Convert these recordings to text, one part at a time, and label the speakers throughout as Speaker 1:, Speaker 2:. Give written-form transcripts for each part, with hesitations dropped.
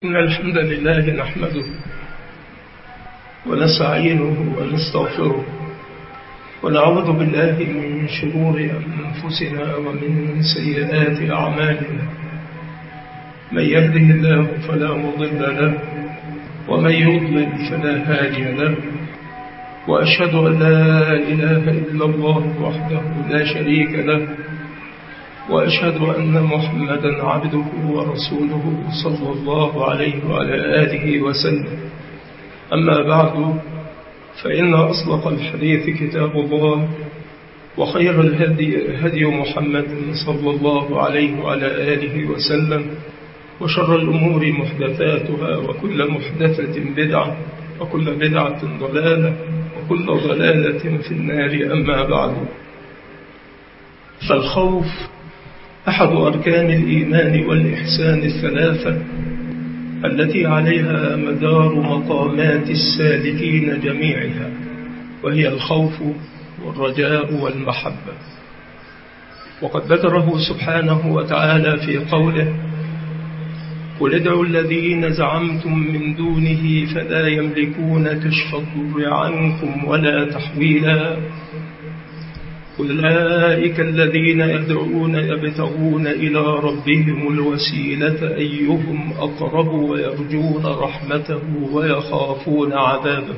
Speaker 1: إن الحمد لله نحمده ونستعينه ونستغفره ونعوذ بالله من شرور أنفسنا ومن سيئات أعمالنا. من يهده الله فلا مضل له ومن يضلل فلا هادي له، وأشهد أن لا إله إلا الله وحده لا شريك له، وأشهد أن محمدا عبده ورسوله صلى الله عليه وعلى آله وسلم. أما بعد، فإن أصدق الحديث كتاب الله، وخير الهدي هدي محمد صلى الله عليه وعلى آله وسلم، وشر الأمور محدثاتها، وكل محدثة بدعة، وكل بدعة ضلالة، وكل ضلالة في النار. أما بعد، فالخوف أحد أركان الإيمان والإحسان الثلاثة التي عليها مدار مقامات السالكين جميعها، وهي الخوف والرجاء والمحبة. وقد ذكره سبحانه وتعالى في قوله: قل ادعوا الذين زعمتم من دونه فلا يملكون كشف الضر عنكم ولا تحويلا، أولئك الذين يدعون يبتغون إلى ربهم الوسيلة أيهم أقرب ويرجون رحمته ويخافون عذابه.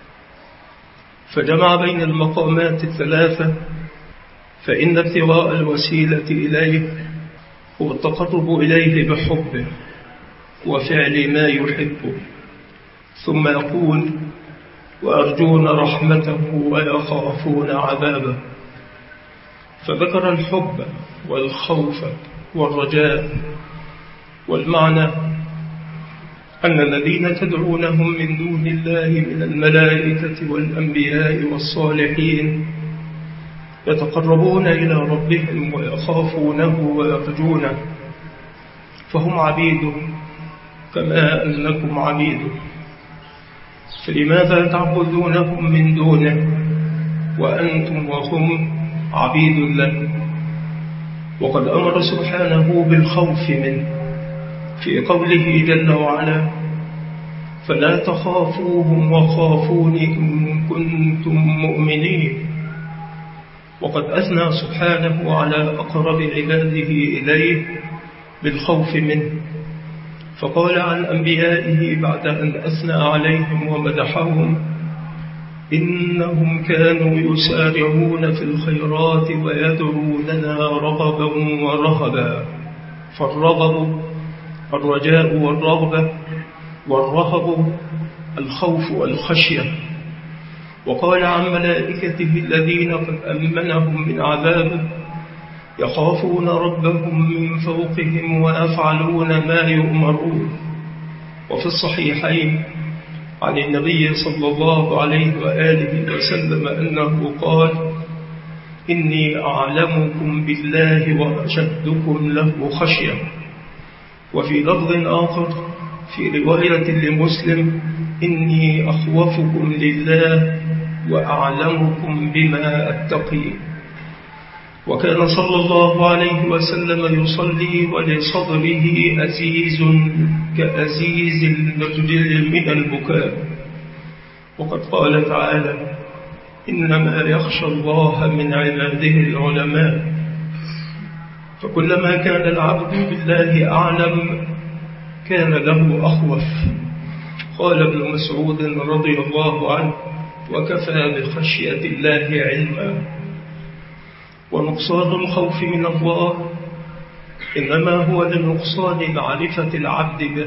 Speaker 1: فجمع بين المقامات الثلاثة، فإن ابتغاء الوسيلة إليه هو التقرب إليه بحبه وفعل ما يحبه، ثم يقول: ويرجون رحمته ويخافون عذابه. فذكر الحب والخوف والرجاء، والمعنى أن الذين تدعونهم من دون الله من الملائكة والأنبياء والصالحين يتقربون إلى ربهم ويخافونه ويرجونه، فهم عبيده كما أنكم عبيده، فلماذا تعبدونهم من دونه وأنتم وهم عبيد له؟ وقد أمر سبحانه بالخوف منه في قوله جل وعلا: فلا تخافوهم وخافون إن كنتم مؤمنين. وقد أثنى سبحانه على أقرب عباده إليه بالخوف منه، فقال عن أنبيائه بعد أن أثنى عليهم ومدحهم: إنهم كانوا يسارعون في الخيرات ويدعوننا رغبا ورهبا. فالرغب الرجاء والرغبة، والرهب الخوف والخشية. وقال عن ملائكته الذين قد أمنهم من عذابه: يخافون ربهم من فوقهم ويفعلون ما يؤمرون. وفي الصحيحين عن النبي صلى الله عليه وآله وسلم أنه قال: إني أعلمكم بالله وأشدكم له خشية. وفي لفظ آخر في رواية لمسلم: إني أخوفكم لله وأعلمكم بما أتقي. وكان صلى الله عليه وسلم يصلي ولصدره أزيز كأزيز المرجل من البكاء. وقد قال تعالى: إنما يخشى الله من عباده العلماء. فكلما كان العبد بالله أعلم كان له أخوف. قال ابن مسعود رضي الله عنه: وكفى بخشية الله علما. ونقصان الخوف من الله إنما هو لنقصان معرفة العبد به،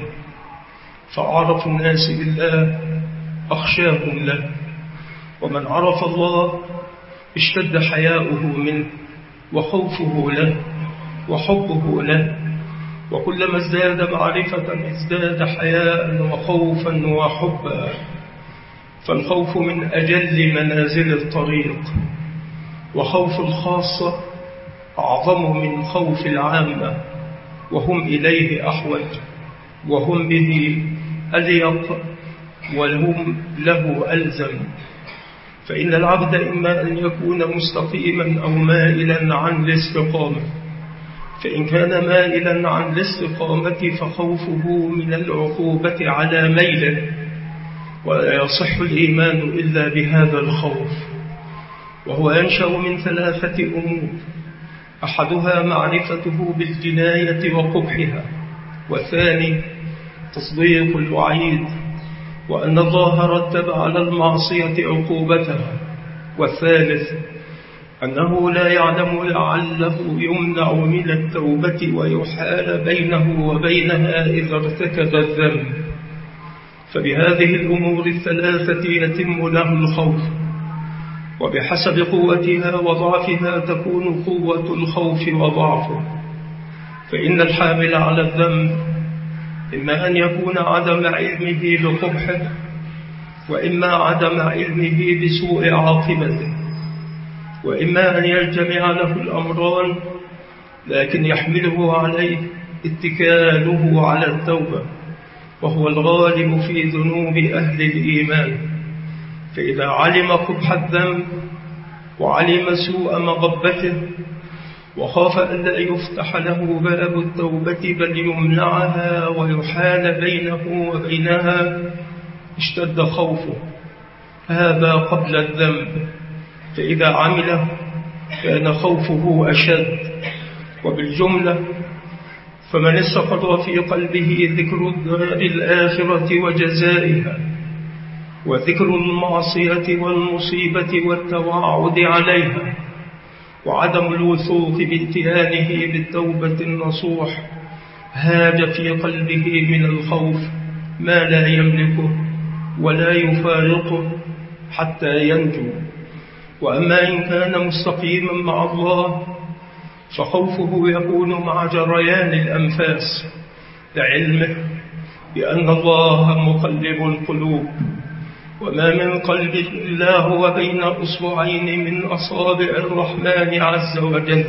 Speaker 1: فأعرف الناس بالله أخشاهم له، ومن عرف الله اشتد حياؤه منه وخوفه له وحبه له، وكلما ازداد معرفة ازداد حياء وخوفا وحبا. فالخوف من أجل منازل الطريق، وخوف الخاصة أعظم من خوف العامة، وهم إليه أحوج، وهم به أليق، وهم له ألزم. فإن العبد إما أن يكون مستقيما أو مائلا عن الاستقامة، فإن كان مائلا عن الاستقامة فخوفه من العقوبة على ميله، ولا يصح الإيمان إلا بهذا الخوف، وهو ينشأ من 3 أمور: أحدها معرفته بالجناية وقبحها، والثاني تصديق الوعيد وأن الله رتب على المعصية عقوبتها، والثالث أنه لا يعلم لعله يمنع من التوبة ويحال بينه وبينها إذا ارتكب الذنب. فبهذه الأمور ال3 يتم له الخوف، وبحسب قوتها وضعفها تكون قوة الخوف وضعفه. فإن الحامل على الذنب إما أن يكون عدم علمه بقبحه، وإما عدم علمه بسوء عاقبته، وإما أن يجتمع له الأمران لكن يحمله عليه اتكاله على التوبة، وهو الغالب في ذنوب أهل الإيمان. فإذا علم قبح الذنب وعلم سوء مغبته وخاف أن لا يفتح له باب التوبة بل يمنعها ويحال بينه وبينها اشتد خوفه، هذا قبل الذنب. فإذا عمله كان خوفه أشد. وبالجملة فمن استقر في قلبه ذكر الدار الآخرة وجزائها، وذكر المعصية والمصيبة والتوعد عليها، وعدم الوثوق باتيانه بالتوبة النصوح، هاج في قلبه من الخوف ما لا يملكه ولا يفارقه حتى ينجو. وأما إن كان مستقيما مع الله فخوفه يكون مع جريان الأنفاس لعلمه بأن الله مقلب القلوب، وما من قلب إلا هو بين أصبعين من أصابع الرحمن عز وجل،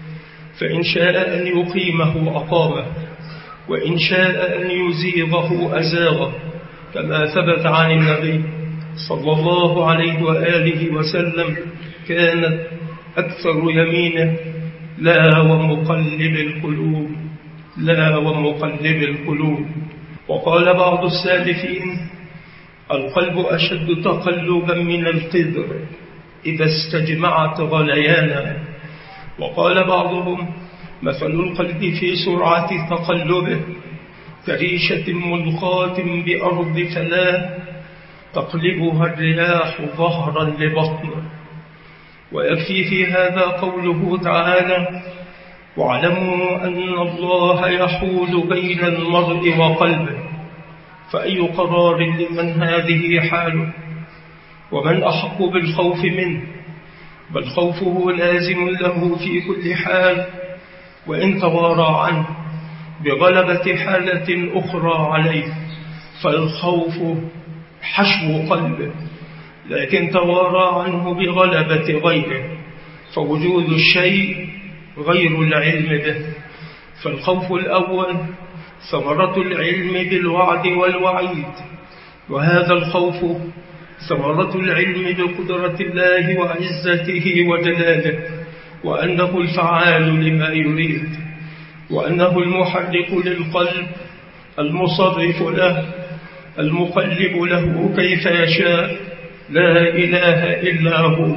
Speaker 1: فإن شاء أن يقيمه أقامه، وإن شاء أن يزيغه أزاغه، كما ثبت عن النبي صلى الله عليه وآله وسلم كانت أكثر يمينه: لا ومقلب القلوب، لا ومقلب القلوب. وقال بعض السالفين: القلب أشد تقلبا من القدر إذا استجمعت غليانا. وقال بعضهم: مثل القلب في سرعة تقلبه كريشة ملقاة بأرض فلاة تقلبها الرياح ظهرا لبطنه. ويكفي في هذا قوله تعالى: واعلموا أن الله يحول بين المرء وقلبه. فأي قرار لمن هذه حاله، ومن أحق بالخوف منه؟ بل خوفه لازم له في كل حال، وإن توارى عنه بغلبة حالة أخرى عليه فالخوف حشو قلبه، لكن توارى عنه بغلبة غيره فوجود الشيء غير العلم به. فالخوف الأول ثمرة العلم بالوعد والوعيد، وهذا الخوف ثمرة العلم بقدرة الله وعزته وجلاله، وأنه الفعال لما يريد، وأنه المحرك للقلب المصرف له المقلب له كيف يشاء، لا إله إلا هو.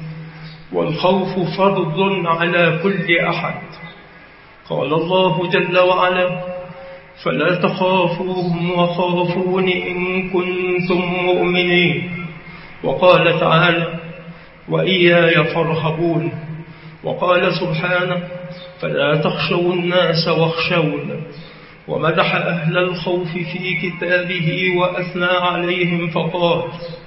Speaker 1: والخوف فرض على كل أحد. قال الله جل وعلا: فلا تخافوهم وخافون إن كنتم مؤمنين. وقال تعالى: وإياي فارهبون. وقال سبحانه: فلا تخشوا الناس واخشون. ومدح أهل الخوف في كتابه وأثنى عليهم فقال: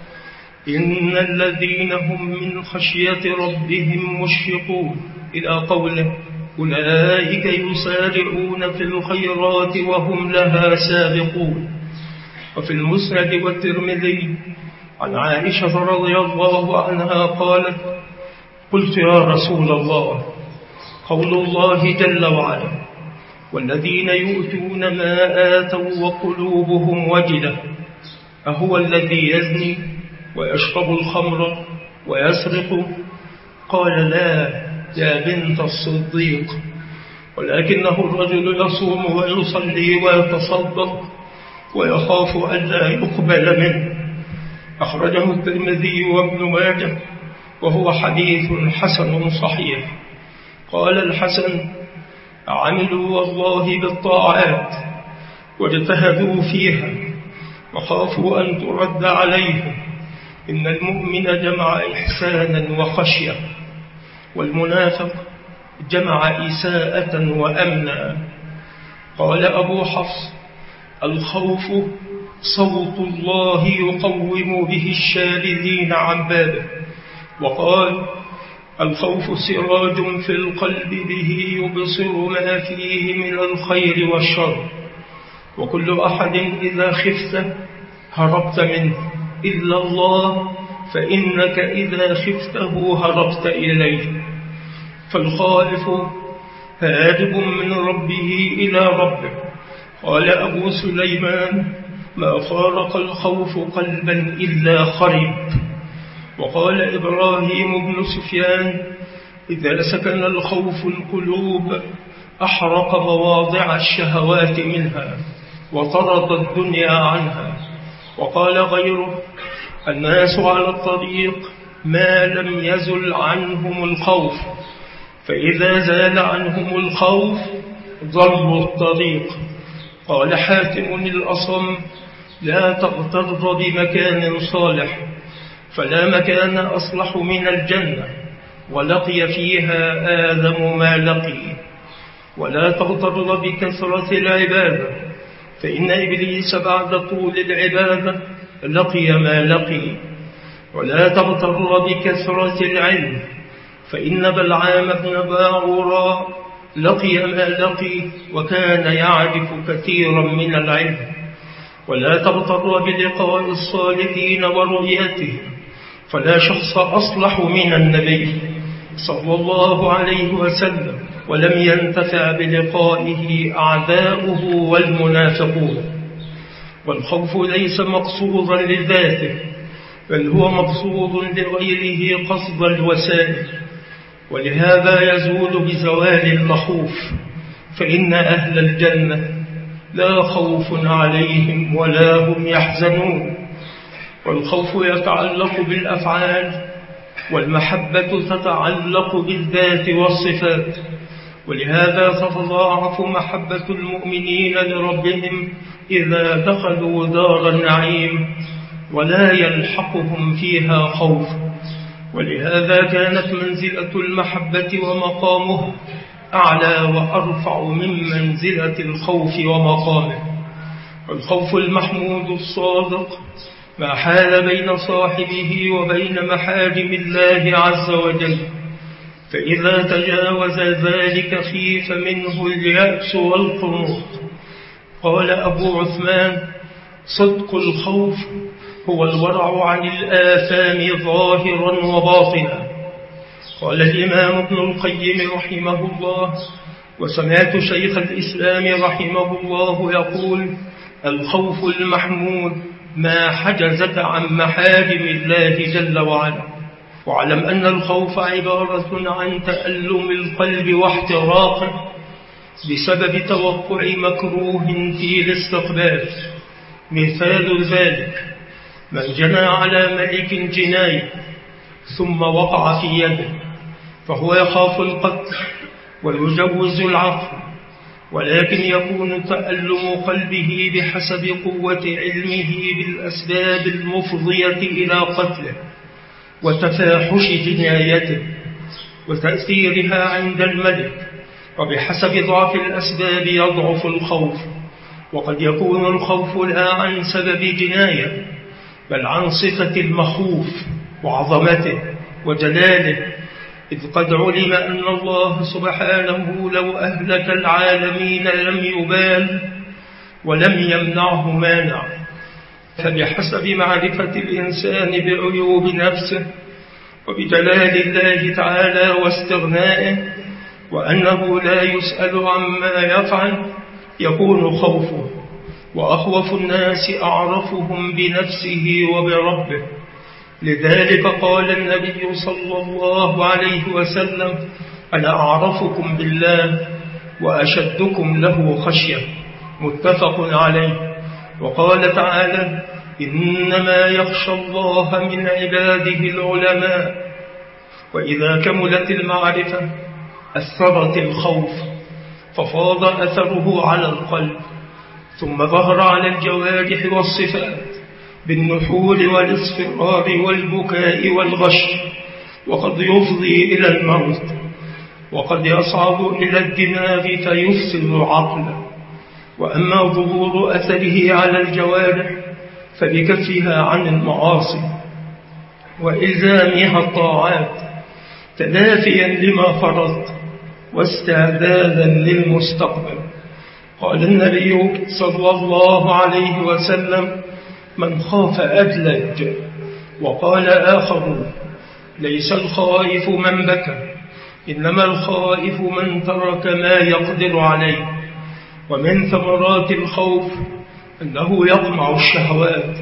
Speaker 1: إن الذين هم من خشية ربهم مشفقون، إلى قوله: أولئك يسارعون في الخيرات وهم لها سابقون. وفي المسند والترمذي عن عائشة رضي الله عنها قالت: قلت يا رسول الله، قول الله جل وعلا: والذين يؤتون ما آتوا وقلوبهم وجلة، أهو الذي يزني ويشرب الخمر ويسرق؟ قال: لا يا بنت الصديق، ولكنه الرجل يصوم ويصلي ويتصدق ويخاف أن لا يقبل منه. أخرجه الترمذي وابن ماجه وهو حديث حسن صحيح. قال الحسن: عملوا والله بالطاعات واجتهدوا فيها وخافوا أن ترد عليهم، إن المؤمن جمع إحسانا وخشية، والمنافق جمع إساءة وأمنا. قال أبو حفص: الخوف صوت الله يقوم به الشاردين عن بابه. وقال: الخوف سراج في القلب به يبصر ما فيه من الخير والشر، وكل أحد إذا خفت هربت منه إلا الله، فإنك إذا خفته هربت إليه. فالخائف هارب من ربه إلى ربه. قال أبو سليمان: ما فارق الخوف قلبا إلا خرب. وقال إبراهيم بن سفيان: إذا سكن الخوف القلوب أحرق مواضع الشهوات منها وطرد الدنيا عنها. وقال غيره: الناس على الطريق ما لم يزل عنهم الخوف، فإذا زال عنهم الخوف ضلوا الطريق. قال حاتم الأصم: لا تغتر بمكان صالح، فلا مكان أصلح من الجنة ولقي فيها آدم ما لقي. ولا تغتر بكثرة العبادة، فإن إبليس بعد طول العبادة لقي ما لقي. ولا تغتر بكثرة العلم، فإن بلعام بن باعورا لقي ما لقي وكان يعرف كثيرا من العلم. ولا تغتر بلقاء الصالحين ورؤيتهم، فلا شخص أصلح من النبي صلى الله عليه وسلم، ولم ينتفع بلقائه أعداؤه والمنافقون. والخوف ليس مقصودا لذاته، بل هو مقصود لغيره قصد الوسائل، ولهذا يزول بزوال المخوف. فإن أهل الجنة لا خوف عليهم ولا هم يحزنون. والخوف يتعلق بالأفعال، والمحبة تتعلق بالذات والصفات، ولهذا تتضاعف محبة المؤمنين لربهم إذا دخلوا دار النعيم ولا يلحقهم فيها خوف. ولهذا كانت منزلة المحبة ومقامه أعلى وأرفع من منزلة الخوف ومقامه. والخوف المحمود الصادق ما حال بين صاحبه وبين محارم الله عز وجل، فإذا تجاوز ذلك خيف منه اليأس والقنوط. قال أبو عثمان: صدق الخوف هو الورع عن الآثام ظاهرا وباطنا. قال الإمام ابن القيم رحمه الله: وسمعت شيخ الإسلام رحمه الله يقول: الخوف المحمود ما حجزك عن محارم الله جل وعلا. واعلم أن الخوف عبارة عن تألم القلب واحتراقه بسبب توقع مكروه في الاستقبال. مثال ذلك: من جنى على ملك جناية ثم وقع في يده، فهو يخاف القتل ويجوز العفو، ولكن يكون تألم قلبه بحسب قوة علمه بالأسباب المفضية إلى قتله وتفاحش جنايته وتأثيرها عند الملك، وبحسب ضعف الأسباب يضعف الخوف. وقد يكون الخوف لا عن سبب جناية، بل عن صفة المخوف وعظمته وجلاله، إذ قد علم أن الله سبحانه لو أهلك العالمين لم يبال ولم يمنعه مانع. فبحسب معرفة الإنسان بعيوب نفسه وبجلال الله تعالى واستغنائه وأنه لا يسأل عما يفعل يكون خوفه. وأخوف الناس أعرفهم بنفسه وبربه. لذلك قال النبي صلى الله عليه وسلم: أنا أعرفكم بالله وأشدكم له خشية. متفق عليه. وقال تعالى: إنما يخشى الله من عباده العلماء. وإذا كملت المعرفة أثرت الخوف، ففاض أثره على القلب، ثم ظهر على الجوارح والصفات بالنحول والاصفرار والبكاء والغش، وقد يفضي إلى الموت، وقد يصعد إلى الدماغ فيفسد العقل. وأما ظهور أثره على الجوارح فبكفها عن المعاصي وإلزامها الطاعات تلافيا لما فرضت واستعدادا للمستقبل. قال النبي صلى الله عليه وسلم: من خاف أدلج. وقال آخر: ليس الخائف من بكى، إنما الخائف من ترك ما يقدر عليه. ومن ثمرات الخوف أنه يقمع الشهوات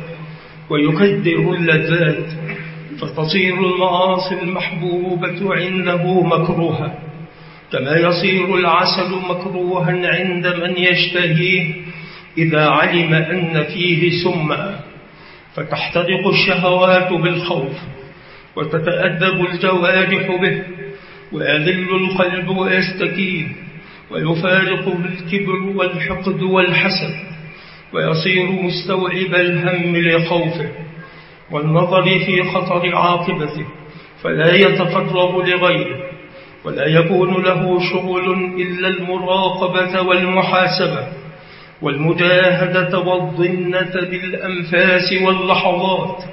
Speaker 1: ويكدر اللذات، فتصير المعاصي المحبوبة عنده مكروهة، كما يصير العسل مكروها عند من يشتهيه إذا علم أن فيه سما، فتحترق الشهوات بالخوف وتتأدب الجوارح به، ويذل القلب ويستكين، ويفارقه الكبر والحقد والحسد، ويصير مستوعب الهم لخوفه والنظر في خطر عاقبته، فلا يتفرغ لغيره، ولا يكون له شغل إلا المراقبة والمحاسبة والمجاهدة والضنة بالأنفاس واللحظات،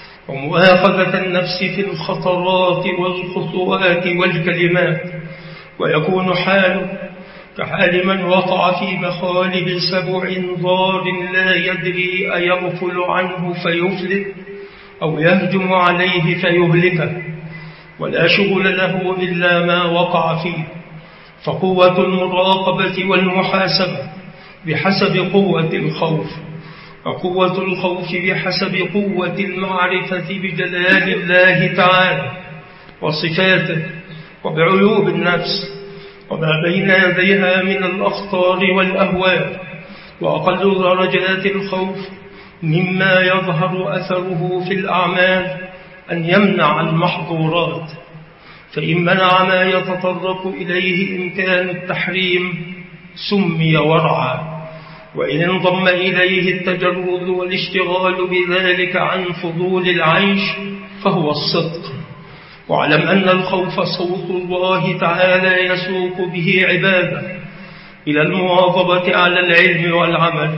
Speaker 1: ومؤاخذة النفس في الخطرات والخطوات والكلمات. ويكون حاله كحال من وقع في مخالب سبع ضار لا يدري أيغفل عنه فيفلت أو يهجم عليه فيهلكه، ولا شغل له إلا ما وقع فيه. فقوة المراقبة والمحاسبة بحسب قوة الخوف، وقوة الخوف بحسب قوة المعرفة بجلال الله تعالى وصفاته وبعيوب النفس وما بين يديها من الأخطار والأهوال. وأقل درجات الخوف مما يظهر أثره في الأعمال أن يمنع المحظورات، فإن منع ما يتطرق إليه إمكان التحريم سمي ورعا، وإن انضم إليه التجرد والاشتغال بذلك عن فضول العيش فهو الصدق. واعلم أن الخوف صوت الله تعالى يسوق به عباده إلى المواظبة على العلم والعمل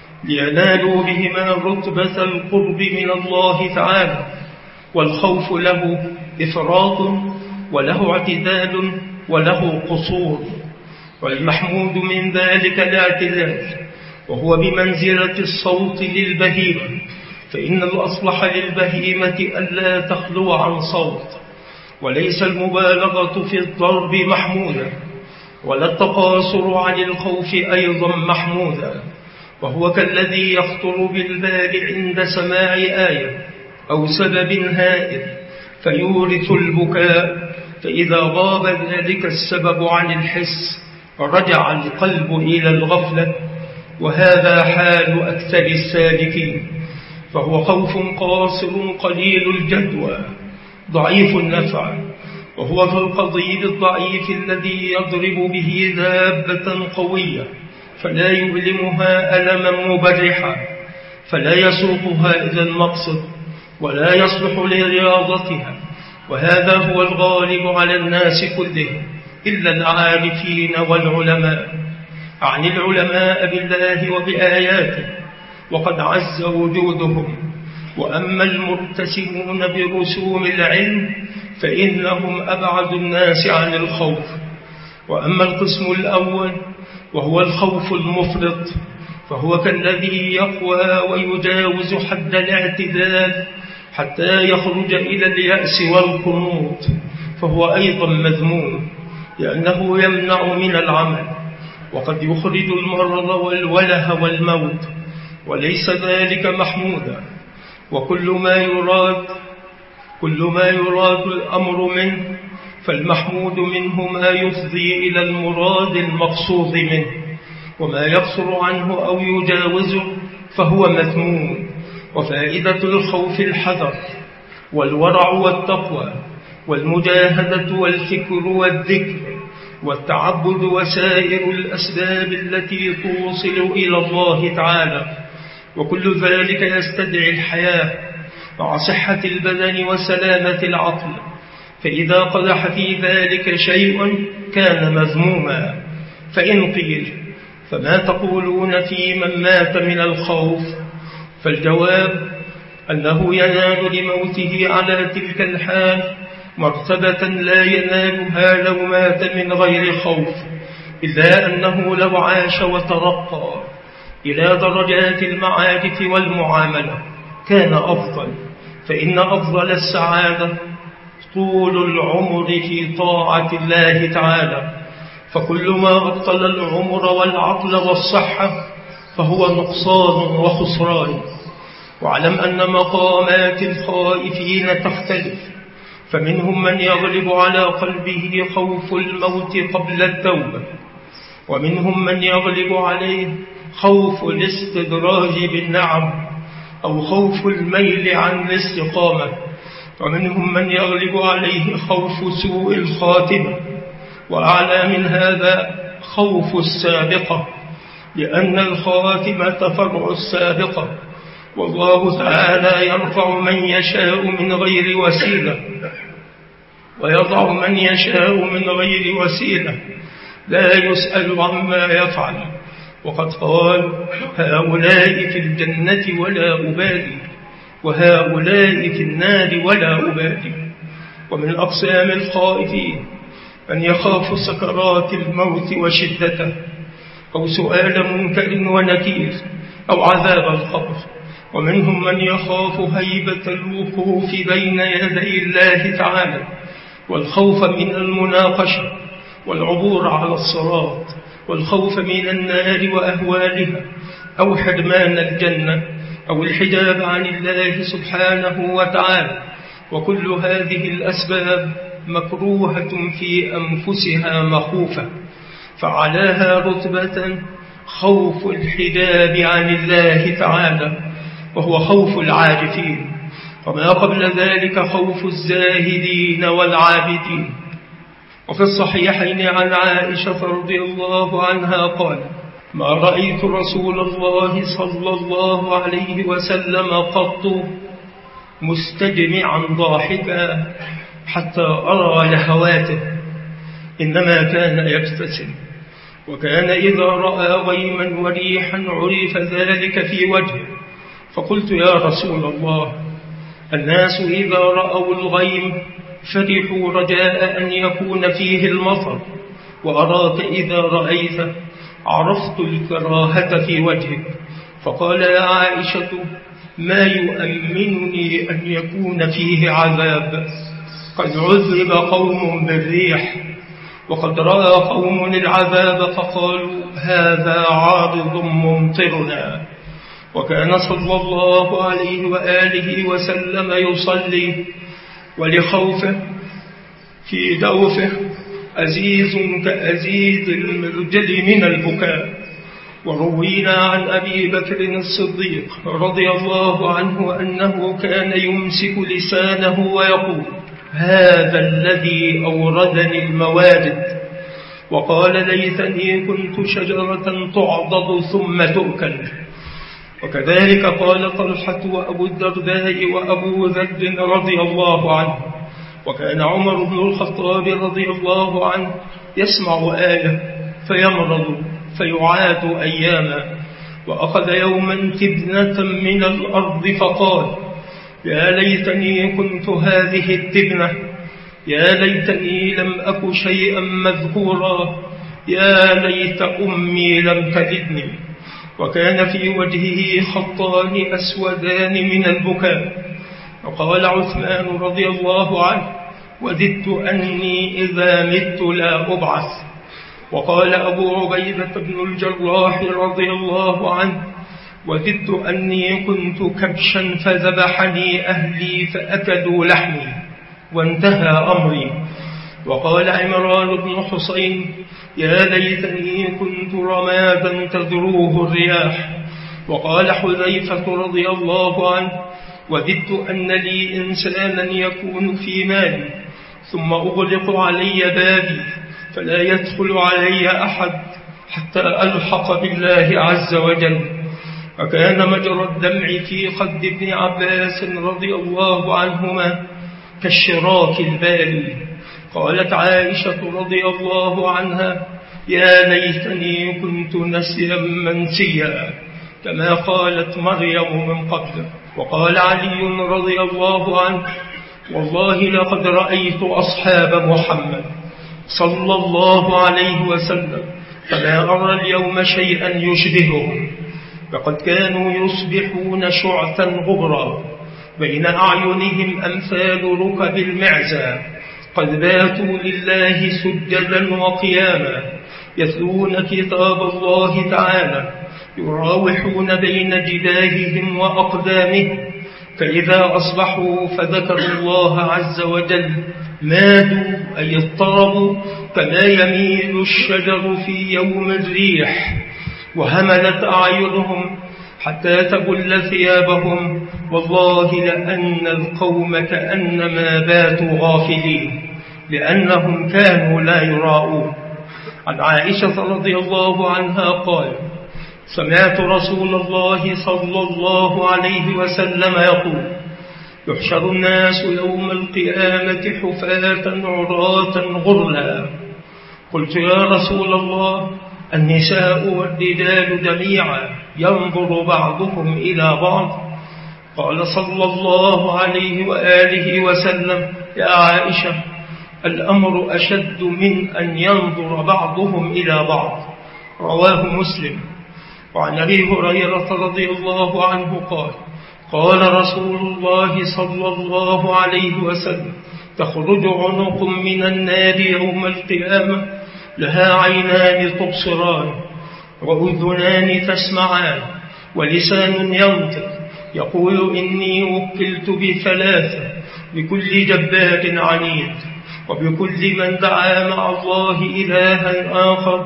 Speaker 1: لينالوا بهما رتبة القرب من الله تعالى. والخوف له إفراط وله اعتدال وله قصور، والمحمود من ذلك الاعتدال، وهو بمنزلة الصوت للبهيمة، فإن الأصلح للبهيمة ألا تخلو عن صوت، وليس المبالغة في الضرب محمودا، ولا التقاصر عن الخوف أيضا محمودا، وهو كالذي يخطر بالبال عند سماع آية أو سبب هائل فيورث البكاء، فإذا غاب ذلك السبب عن الحس رجع القلب إلى الغفلة، وهذا حال أكثر السالكين. فهو خوف قاصر قليل الجدوى ضعيف النفع، وهو كالقضيب الضعيف الذي يضرب به دابة قوية فلا يؤلمها ألما مبرحا، فلا يسوقها إلى المقصد ولا يصلح لرياضتها. وهذا هو الغالب على الناس كلهم إلا العارفين والعلماء، عن العلماء بالله وبآياته وقد عز وجودهم. وأما المرتسمون برسوم العلم فإنهم أبعد الناس عن الخوف. وأما القسم الأول وهو الخوف المفرط فهو كالذي يقوى ويجاوز حد الاعتدال حتى يخرج إلى اليأس والقنوط، فهو أيضا مذموم لأنه يمنع من العمل، وقد يخرج المرض والوله والموت، وليس ذلك محمودا. وكل ما يراد الأمر منه فالمحمود منه ما يفضي إلى المراد المقصود منه، وما يقصر عنه أو يجاوزه فهو مذموم. وفائدة الخوف الحذر والورع والتقوى والمجاهدة والفكر والذكر والتعبد وسائر الأسباب التي توصل إلى الله تعالى، وكل ذلك يستدعي الحياة مع صحة البدن وسلامة العقل. فإذا قدح في ذلك شيء كان مذموما. فإن قيل فما تقولون في من مات من الخوف؟ فالجواب أنه ينال لموته على تلك الحال مرتبة لا ينالها لو مات من غير خوف، إلا أنه لو عاش وترقى إلى درجات المعارف والمعاملة كان أفضل. فإن أفضل السعادة طول العمر في طاعة الله تعالى، فكل ما أبطل العمر والعقل والصحة فهو نقصان وخسران. واعلم أن مقامات الخائفين تختلف، فمنهم من يغلب على قلبه خوف الموت قبل التوبة، ومنهم من يغلب عليه خوف الاستدراج بالنعم أو خوف الميل عن الاستقامة، ومنهم من يغلب عليه خوف سوء الخاتمة، وأعلى من هذا خوف السابقة، لأن الخاتمة فرع السابقة، والله تعالى يرفع من يشاء من غير وسيلة ويضع من يشاء من غير وسيلة، لا يسأل عما يفعل. وقد قال هؤلاء في الجنة ولا أبالي وهؤلاء في النار ولا أبالي. ومن أقسام الخائفين من يخاف سكرات الموت وشدته، أو سؤال منكر ونكير، أو عذاب القبر. ومنهم من يخاف هيبة الوقوف بين يدي الله تعالى، والخوف من المناقشة والعبور على الصراط، والخوف من النار وأهوالها، أو حرمان الجنة، أو الحجاب عن الله سبحانه وتعالى. وكل هذه الأسباب مكروهة في أنفسها مخوفة، فعلاها رتبة خوف الحجاب عن الله تعالى، وهو خوف العارفين، وما قبل ذلك خوف الزاهدين والعابدين. وفي الصحيحين عن عائشة رضي الله عنها قال: ما رأيت رسول الله صلى الله عليه وسلم قط مستجمعا ضاحكا حتى أرى لهواته، إنما كان يبتسم، وكان إذا رأى غيما وريحا عرف ذلك في وجهه. فقلت: يا رسول الله، الناس إذا رأوا الغيم فرحوا رجاء أن يكون فيه المطر، وأراك إذا رأيت عرفت الكراهة في وجهك. فقال: يا عائشة، ما يؤمنني أن يكون فيه عذاب؟ قد عذب قوم بالريح، وقد رأى قوم العذاب فقالوا: هذا عارض ممطرنا. وكان صلى الله عليه وآله وسلم يصلي ولخوفه في دوفه أزيز كأزيز المرجل من البكاء. وروينا عن أبي بكر الصديق رضي الله عنه أنه كان يمسك لسانه ويقول: هذا الذي أوردني الموارد، وقال: ليتني كنت شجرة تعضد ثم تؤكل. وكذلك قال طلحة وأبو الدرداء وأبو ذر رضي الله عنه. وكان عمر بن الخطاب رضي الله عنه يسمع آية فيمرض فيعاد أياما، وأخذ يوما تبنة من الأرض فقال: يا ليتني كنت هذه التبنة، يا ليتني لم أك شيئا مذكورا، يا ليت أمي لم تلدني. وكان في وجهه خطان أسودان من البكاء. وقال عثمان رضي الله عنه: وددت أني إذا مت لا أبعث. وقال أبو عبيدة بن الجراح رضي الله عنه: وددت أني كنت كبشا فذبحني أهلي فأكدوا لحمي وانتهى أمري. وقال عمران بن حسين: يا ليتني كنت رمادا تذروه الرياح. وقال حذيفة رضي الله عنه: وددت أن لي إنسانا يكون في مالي ثم أغلق علي بابي فلا يدخل علي أحد حتى ألحق بالله عز وجل. وكان مجرى الدمع في خد ابن عباس رضي الله عنهما كالشراك الباري. قالت عائشة رضي الله عنها: يا ليتني كنت نسيا منسيا، كما قالت مريم من قبل. وقال علي رضي الله عنه: والله لقد رأيت أصحاب محمد صلى الله عليه وسلم فلا أرى اليوم شيئا يشبههم، فقد كانوا يصبحون شعثا غبرا بين أعينهم أمثال ركب المعزى، قد باتوا لله سجدا وقياما، يتلون كتاب الله تعالى، يراوحون بين جباههم وأقدامهم، فإذا أصبحوا فذكروا الله عز وجل مادوا أي اضطربوا كما يميل الشجر في يوم الريح، وهملت أعينهم حتى تبل ثيابهم، والله لأن القوم كأنما باتوا غافلين لأنهم كانوا لا يراءون. عن عائشة رضي الله عنها قال: سمعت رسول الله صلى الله عليه وسلم يقول: يحشر الناس يوم القيامة حفاة عراة غرلا. قلت: يا رسول الله، النساء والرجال جميعا ينظر بعضهم إلى بعض؟ قال صلى الله عليه وآله وسلم: يا عائشة، الأمر أشد من أن ينظر بعضهم إلى بعض. رواه مسلم. وعن أبي هريرة رضي الله عنه قال: قال رسول الله صلى الله عليه وسلم: تخرج عنق من النار يوم القيامة لها عينان تبصران وأذنان تسمعان ولسان ينطق، يقول: إني وكلت بثلاثة، بكل جبار عنيد، وبكل من دعا مع الله إلها آخر،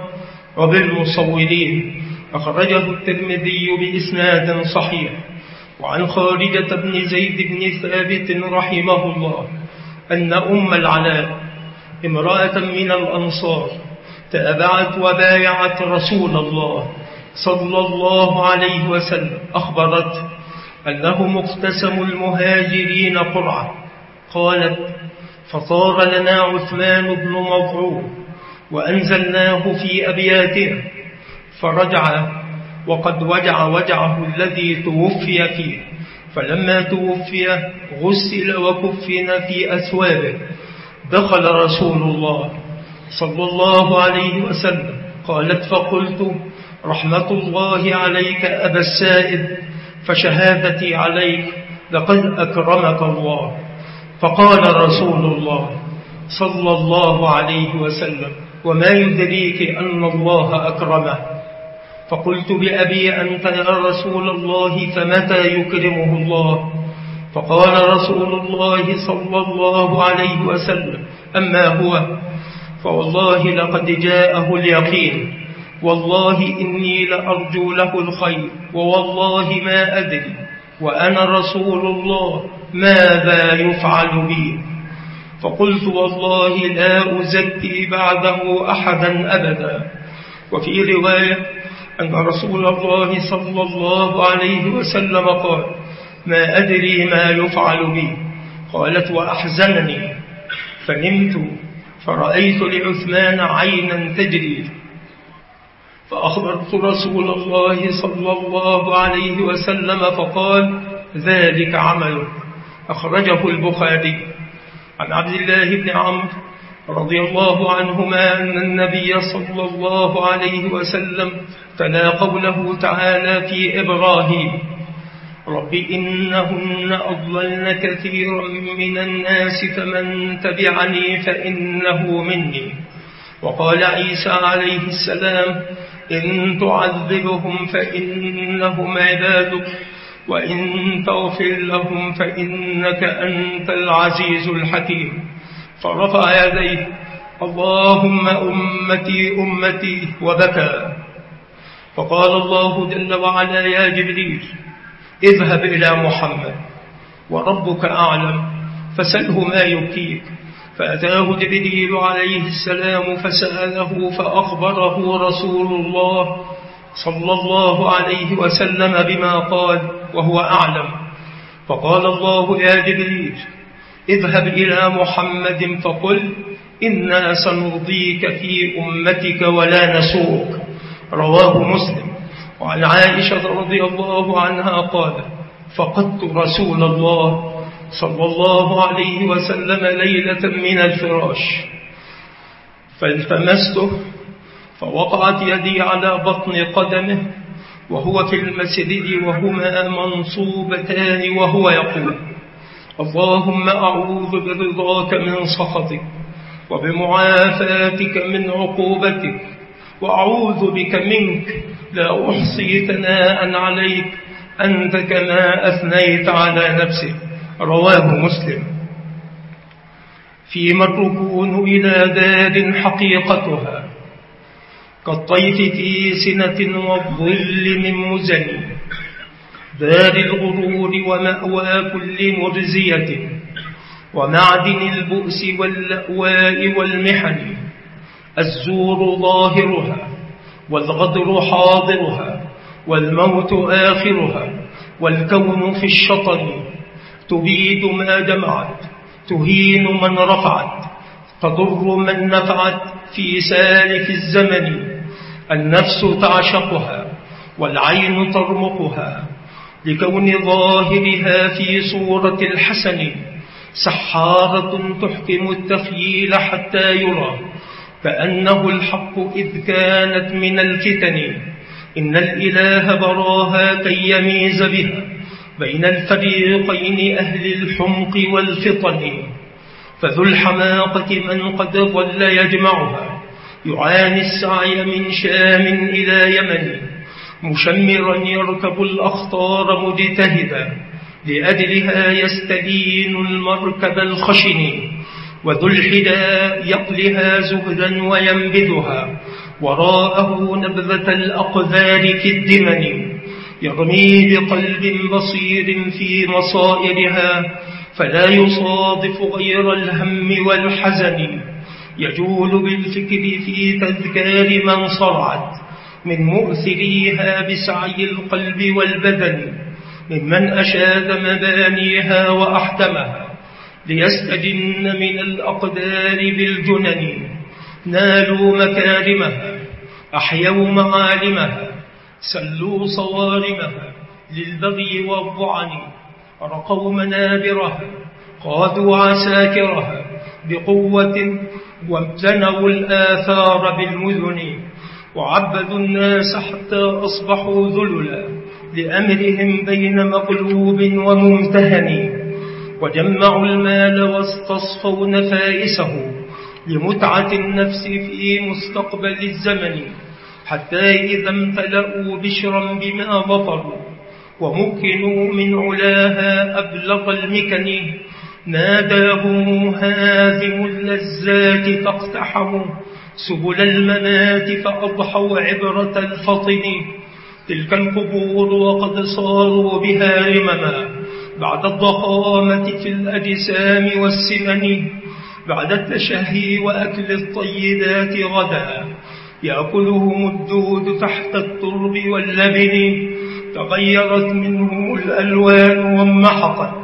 Speaker 1: وبالمصورين. أخرجه الترمذي بإسناد صحيح. وعن خارجة بن زيد بن ثابت رحمه الله أن أم العلاء امرأة من الأنصار تابعت وبايعت رسول الله صلى الله عليه وسلم، أخبرت أنهم اقتسموا المهاجرين قرعة. قالت: فصار لنا عثمان بن مظعون وأنزلناه في أبياتنا، فرجع وقد وجعه الذي توفي فيه، فلما توفي غسل وكفن في أثوابه. دخل رسول الله صلى الله عليه وسلم. قالت: فقلت: رحمة الله عليك أبا السائب، فشهادتي عليك، لقد أكرمك الله. فقال رسول الله صلى الله عليه وسلم: وما يدريك أن الله أكرمه؟ فقلت: بأبي أنت يا رسول الله، فمتى يكرمه الله؟ فقال رسول الله صلى الله عليه وسلم: أما هو فوالله لقد جاءه اليقين، والله إني لأرجو له الخير، ووالله ما أدري وأنا رسول الله ماذا يفعل بي. فقلت: والله لا أزكي بعده أحدا أبدا. وفي رواية أن رسول الله صلى الله عليه وسلم قال: ما أدري ما يفعل بي. قالت: وأحزنني، فنمت فرأيت لعثمان عينا تجري، فأخبرت رسول الله صلى الله عليه وسلم، فقال: ذلك عمله. أخرجه البخاري. عن عبد الله بن عمرو رضي الله عنهما أن النبي صلى الله عليه وسلم تلا قوله تعالى في إبراهيم: رب إنهن أضللن كثيرا من الناس، فمن تبعني فإنه مني. وقال عيسى عليه السلام: إن تعذبهم فإنهم عبادك، وإن تغفر لهم فإنك أنت العزيز الحكيم. فرفع يديه اللهم أمتي أمتي، وبكى. فقال الله جل وعلا: يا جبريل اذهب إلى محمد وربك أعلم فسأله ما يبكيك. فأتاه جبريل عليه السلام فسأله، فأخبره رسول الله صلى الله عليه وسلم بما قال وهو أعلم. فقال الله: يا جبريل اذهب إلى محمد فقل إنا سنرضيك في أمتك ولا نسوك. رواه مسلم. وعن عائشة رضي الله عنها قال: فقدت رسول الله صلى الله عليه وسلم ليلة من الفراش فالتمسته فوقعت يدي على بطن قدمه وهو في المسجد وهما منصوبتان وهو يقول: اللهم أعوذ برضاك من سخطك وبمعافاتك من عقوبتك وأعوذ بك منك لا أحصي ثناء عليك أنت كما أثنيت على نفسك. رواه مسلم. فيما الركون إلى دار حقيقتها كالطيف في سنة والظل من مزن، دار الغرور ومأوى كل مرزية ومعدن البؤس واللأواء والمحن، الزور ظاهرها والغدر حاضرها والموت آخرها، والكون في الشطن، تبيد ما جمعت، تهين من رفعت، تضر من نفعت في سالف الزمن، النفس تعشقها والعين ترمقها لكون ظاهرها في صورة الحسن، سحارة تحكم التخييل حتى يرى كأنه الحق إذ كانت من الفتن، إن الإله براها كي يميز بها بين الفريقين أهل الحمق والفطن، فذو الحماقة من قد ظل يجمعها يعاني السعي من شام إلى يمن، مشمرا يركب الأخطار مجتهدا لأجلها يستدين المركب الخشن، وذو الحداء يقلها زهدا وينبذها وراءه نبذة الأقذار في الدمن، يرمي بقلب بصير في مصائرها فلا يصادف غير الهم والحزن، يجول بالفكر في تذكار من صرعت من مؤثريها بسعي القلب والبدن، ممن أشاد مبانيها وأحتمها ليستجن من الأقدار بالجنن، نالوا مكارمها أحيوا معالمها سلوا صوارمها للبغي والضعن، رقوا منابرها قادوا عساكرها بقوة وابتنوا الآثار بالمذن، وعبدوا الناس حتى أصبحوا ذللا لأمرهم بين مقلوب وممتهن، وجمعوا المال واستصفوا نفائسه لمتعة النفس في مستقبل الزمن، حتى إذا امتلأوا بشرا بما بطروا ومكنوا من علاها أبلغ المكن، ناداهم هازم اللذات فاقتحموا سبل الممات فأضحوا عبرة الفطن، تلك القبور وقد صاروا بها رمما بعد الضخامة في الأجسام والسمن، بعد التشهي وأكل الطيبات غدا يأكلهم الدود تحت الترب واللبن، تغيرت منهم الألوان وانمحقت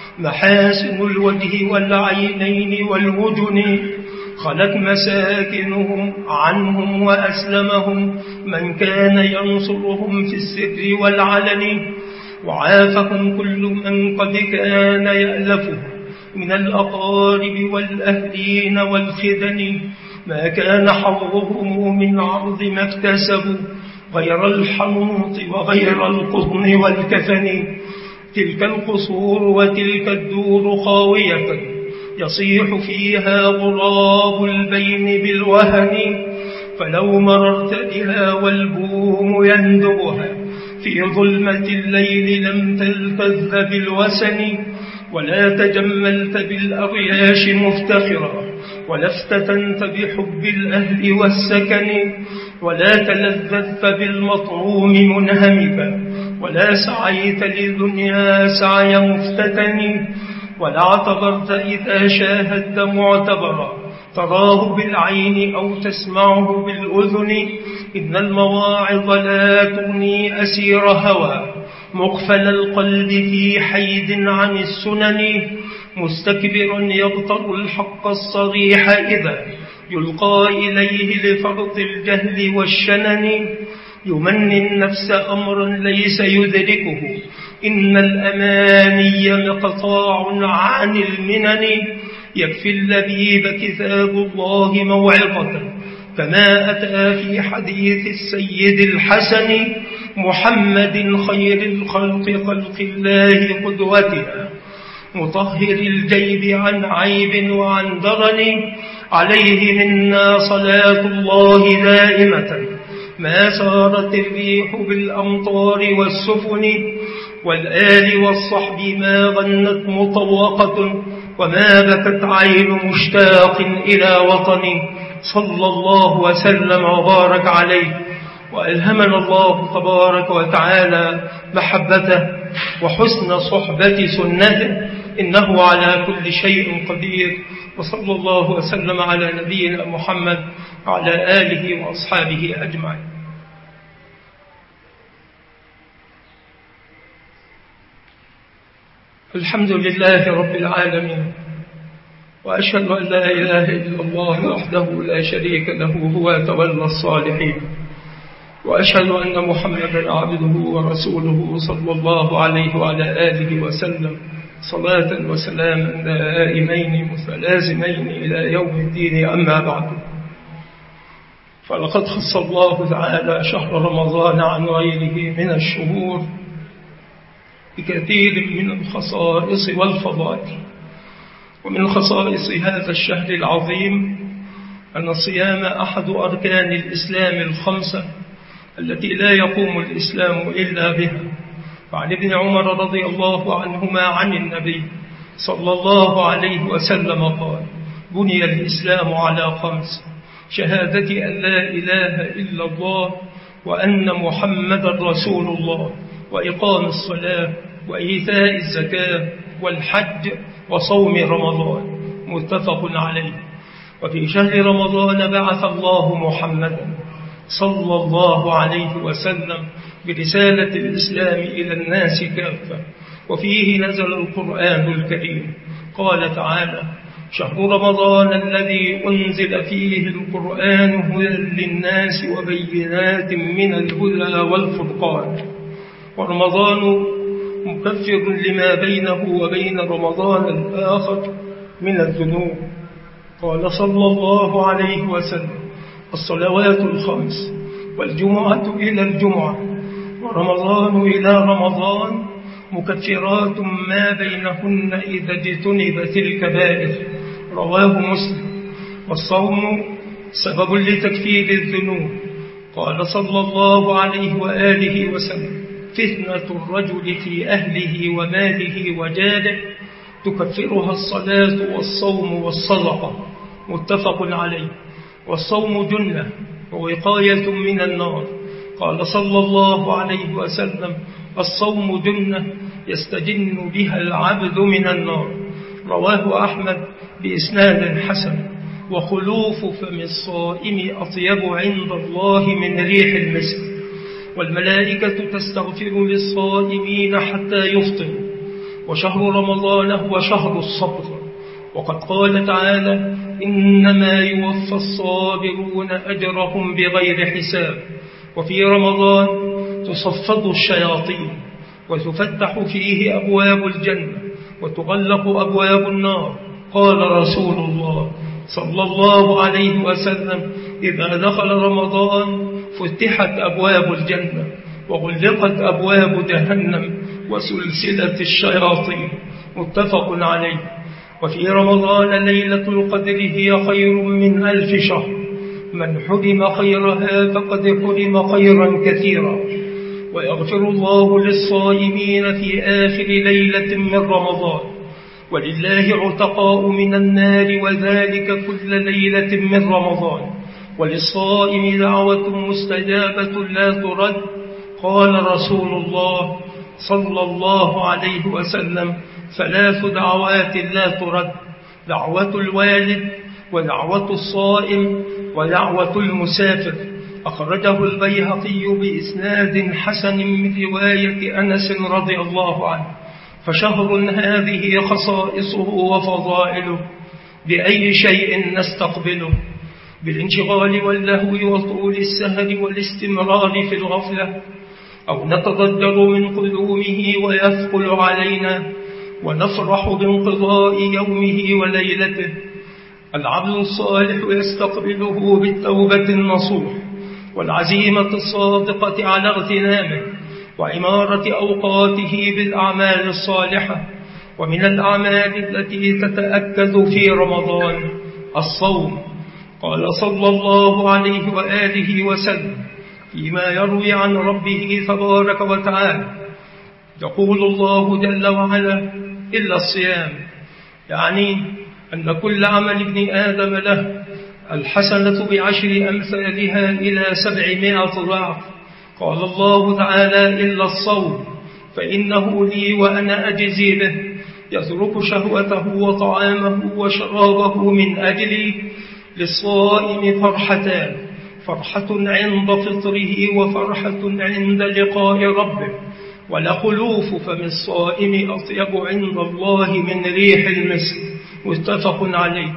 Speaker 1: محاسن الوجه والعينين والوجن، خلت مساكنهم عنهم وأسلمهم من كان ينصرهم في السر والعلن، وعافهم كل من قد كان يألفه من الأقارب والأهلين والخدن، ما كان حظهم من عرض ما اكتسبوا غير الحنوط وغير القطن والكفن، تلك القصور وتلك الدور خاوية يصيح فيها غراب البين بالوهن، فلو مررت بها والبوم يندبها في ظلمة الليل لم تلتذ بالوسن، ولا تجملت بالأغياش مفتخرا، ولا افتتنت بحب الأهل والسكن، ولا تلذذت بالمطعوم منهمكا، ولا سعيت للدنيا سعي مفتتن، ولا اعتبرت إذا شاهدت معتبرا تراه بالعين أو تسمعه بالأذن. إن المواعظ لا تغني أسير هوى مقفل القلب في حيد عن السنن، مستكبر يغتر الحق الصريح إذا يلقى إليه لفرط الجهل والشنن، يمني النفس أمرا ليس يدركه، إن الأماني مقطاع عن المنن، يكفي اللبيب كتاب الله موعظة كما أتى في حديث السيد الحسن، محمد خير الخلق خلق الله قدوتنا، مطهر الجيب عن عيب وعن درن، عليه منا صلاة الله دائمة ما سارت الريح بالأمطار والسفن، والآل والصحب ما ظنت مطوقة، وما بكت عين مشتاق إلى وطن، صلى الله وسلم وبارك عليه. وألهمنا الله تبارك وتعالى محبته وحسن صحبة سنته، إنه على كل شيء قدير. وصلى الله وسلم على نبينا محمد وعلى آله وأصحابه أجمعين. الحمد لله رب العالمين، وأشهد أن لا إله إلا الله وحده لا شريك له هو تولى الصالحين، وأشهد أن محمدا عبده ورسوله صلى الله عليه وعلى آله وسلم، صلاة وسلاما دائمين متلازمين إلى يوم الدين. أما بعد، فلقد خص الله تعالى شهر رمضان عن غيره من الشهور بكثير من الخصائص والفضائل. ومن خصائص هذا الشهر العظيم أن الصيام أحد أركان الإسلام الخمسة التي لا يقوم الإسلام إلا بها. وعن ابن عمر رضي الله عنهما عن النبي صلى الله عليه وسلم قال: بني الإسلام على خمس: شهادة أن لا إله إلا الله وأن محمد رسول الله، وإقام الصلاة، وإيتاء الزكاة، والحج، وصوم رمضان. متفق عليه. وفي شهر رمضان بعث الله محمدا صلى الله عليه وسلم برسالة الإسلام إلى الناس كافة، وفيه نزل القرآن الكريم. قال تعالى: شهر رمضان الذي أنزل فيه القرآن هدى للناس وبينات من الهدى والفرقان، ورمضان مكفر لما بينه وبين رمضان الآخر من الذنوب. قال صلى الله عليه وسلم: الصلوات الخمس، والجمعة إلى الجمعة، ورمضان إلى رمضان مكفرات ما بينهن إذا اجتنبت الكبائر. رواه مسلم. والصوم سبب لتكفير الذنوب. قال صلى الله عليه وآله وسلم: فتنة الرجل في أهله وماله وجاده تكفرها الصلاة والصوم والصدقة. متفق عليه. والصوم جنة ووقاية من النار. قال صلى الله عليه وسلم: الصوم جنة يستجن بها العبد من النار. رواه أحمد بإسناد حسن. وخلوف فم الصائم أطيب عند الله من ريح المسك، والملائكة تستغفر للصائمين حتى يفطروا. وشهر رمضان هو شهر الصبر، وقد قال تعالى: إنما يوفى الصابرون أجرهم بغير حساب. وفي رمضان تصفد الشياطين، وتفتح فيه أبواب الجنة، وتغلق أبواب النار. قال رسول الله صلى الله عليه وسلم: إذا دخل رمضان فتحت أبواب الجنة، وغلقت أبواب جهنم، وسلسلة الشياطين. متفق عليه. وفي رمضان ليلة القدر هي خير من 1000 شهر، من حرم خيرها فقد حرم خيرا كثيرا. ويغفر الله للصائمين في آخر ليلة من رمضان ولله عتقاء من النار وذلك كل ليلة من رمضان. وللصائم دعوة مستجابة لا ترد. قال رسول الله صلى الله عليه وسلم: 3 دعوات لا ترد: دعوة الوالد، ودعوة الصائم، ودعوة المسافر. أخرجه البيهقي بإسناد حسن من رواية أنس رضي الله عنه. فشهر هذه خصائصه وفضائله، بأي شيء نستقبله؟ بالانشغال واللهو وطول السهر والاستمرار في الغفلة، أو نتضجر من قدومه ويثقل علينا ونفرح بانقضاء يومه وليلته؟ العبد الصالح يستقبله بالتوبة النصوح والعزيمة الصادقة على اغتنامه وعمارة أوقاته بالأعمال الصالحة. ومن الأعمال التي تتأكد في رمضان الصوم. قال صلى الله عليه وآله وسلم فيما يروي عن ربه تبارك وتعالى: يقول الله جل وعلا: إلا الصيام، يعني أن كل عمل ابن آدم له الحسنة ب10 أمثالها إلى 700 ضعف. قال الله تعالى: إلا الصوم فإنه لي وأنا أجزي به، يترك شهوته وطعامه وشرابه من أجلي. للصائم فرحتان: فرحة عند فطره وفرحة عند لقاء ربه. ولخلوف فم الصائم أطيب عند الله من ريح المسك. متفق عليه.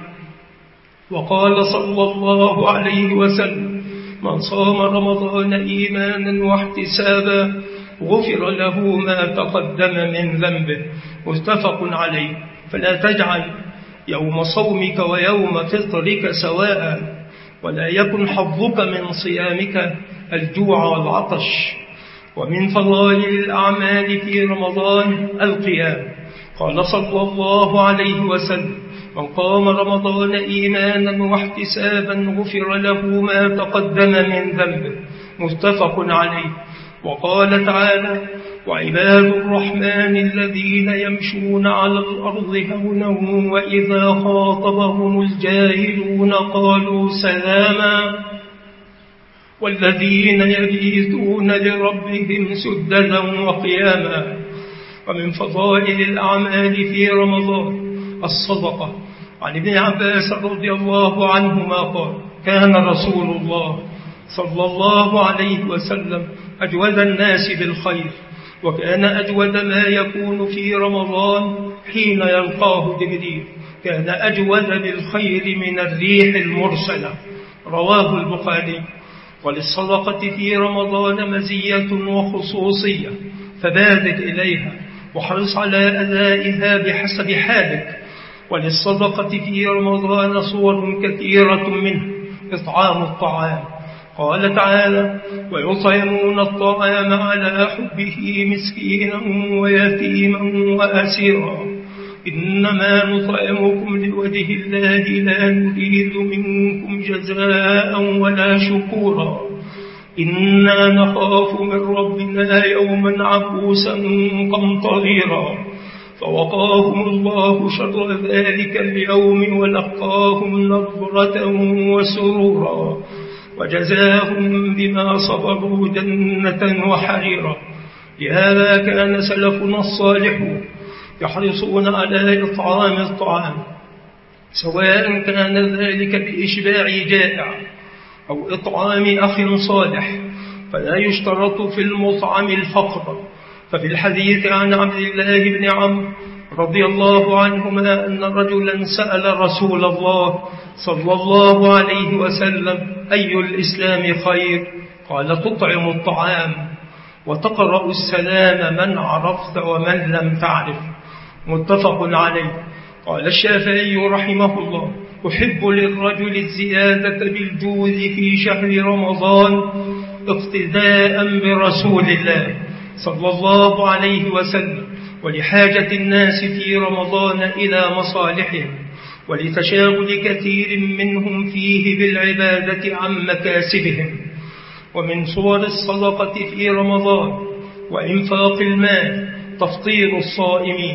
Speaker 1: وقال صلى الله عليه وسلم: من صام رمضان إيمانا واحتسابا غفر له ما تقدم من ذنبه. متفق عليه. فلا تجعل يوم صومك ويوم فطرك سواء، ولا يكن حظك من صيامك الجوع والعطش. ومن فضائل الأعمال في رمضان القيام. قال صلى الله عليه وسلم: من قام رمضان إيمانا واحتسابا غفر له ما تقدم من ذنبه. متفق عليه. وقال تعالى: وعباد الرحمن الذين يمشون على الأرض هونا وإذا خاطبهم الجاهلون قالوا سلاما والذين يبيتون لربهم سجدا وقياما. ومن فضائل الأعمال في رمضان الصدقة. عن ابن عباس رضي الله عنهما قال: كان رسول الله صلى الله عليه وسلم أجود الناس بالخير، وكان أجود ما يكون في رمضان حين يلقاه جبريل. كان أجود بالخير من الريح المرسلة. رواه البخاري. وللصدقة في رمضان مزية وخصوصية، فبادر إليها وحرص على أدائها بحسب حالك. وللصدقة في رمضان صور كثيرة منه إطعام الطعام. قال تعالى: ويطعمون الطعام على حبه مسكينا ويتيما وأسيرا إنما نطعمكم لوجه الله لا نريد منكم جزاء ولا شكورا إنا نخاف من ربنا يوما عبوسا قمطريرا. فوقاهم الله شر ذلك اليوم ولقاهم نضرة وسرورا وجزاهم بما صبروا جنة وحريرا. لهذا كان سلفنا الصالحون يحرصون على إطعام الطعام، سواء كان ذلك بإشباع جائع أو إطعام أخ صالح، فلا يشترط في المطعم الفقر. ففي الحديث عن عبد الله بن عمرو رضي الله عنهما أن رجلا سأل رسول الله صلى الله عليه وسلم: أي الإسلام خير؟ قال: تطعم الطعام وتقرأ السلام من عرفت ومن لم تعرف. متفق عليه. قال الشافعي رحمه الله: أحب للرجل الزيادة بالجود في شهر رمضان اقتداء برسول الله صلى الله عليه وسلم، ولحاجة الناس في رمضان إلى مصالحهم، ولتشاغل كثير منهم فيه بالعبادة عن مكاسبهم. ومن صور الصدقة في رمضان وإنفاق المال تفطير الصائمين.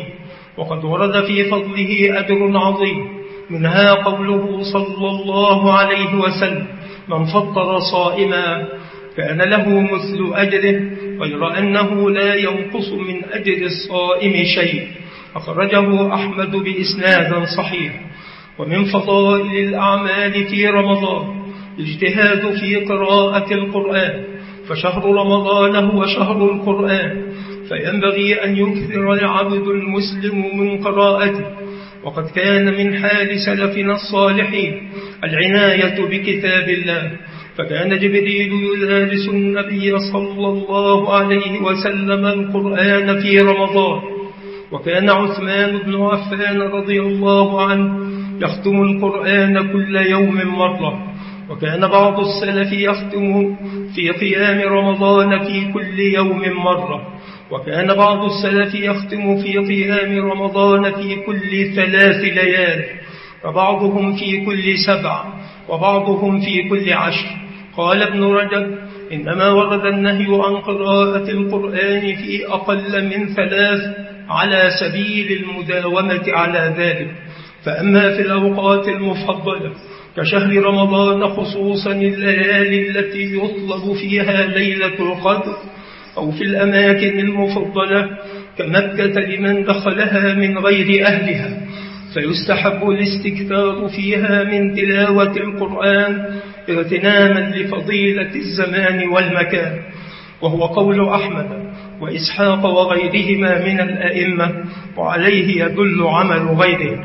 Speaker 1: وقد ورد في فضله أجر عظيم، منها قوله صلى الله عليه وسلم: من فطر صائما كان له مثل أجره، غير أنه لا ينقص من أجر الصائم شيء. أخرجه أحمد بإسناد صحيح. ومن فضائل الأعمال في رمضان الاجتهاد في قراءة القرآن، فشهر رمضان هو شهر القرآن، فينبغي أن يكثر العبد المسلم من قراءته. وقد كان من حال سلفنا الصالحين العناية بكتاب الله، فكان جبريل يدارس النبي صلى الله عليه وسلم القرآن في رمضان. وكان عثمان بن عفان رضي الله عنه يختم القرآن كل يوم مرة. وكان بعض السلف يختم في قيام رمضان في كل يوم مرة. وكان بعض السلف يختم في قيام رمضان في كل 3 ليال، وبعضهم في كل 7، وبعضهم في كل 10. قال ابن رجب: إنما ورد النهي عن قراءة القرآن في أقل من 3 على سبيل المداومة على ذلك. فأما في الأوقات المفضلة كشهر رمضان، خصوصا الليالي التي يطلب فيها ليلة القدر، أو في الأماكن المفضلة كمكة لمن دخلها من غير أهلها، فيستحب الاستكثار فيها من تلاوة القرآن اغتناما لفضيلة الزمان والمكان. وهو قول أحمد وإسحاق وغيرهما من الأئمة، وعليه يدل عمل غيره.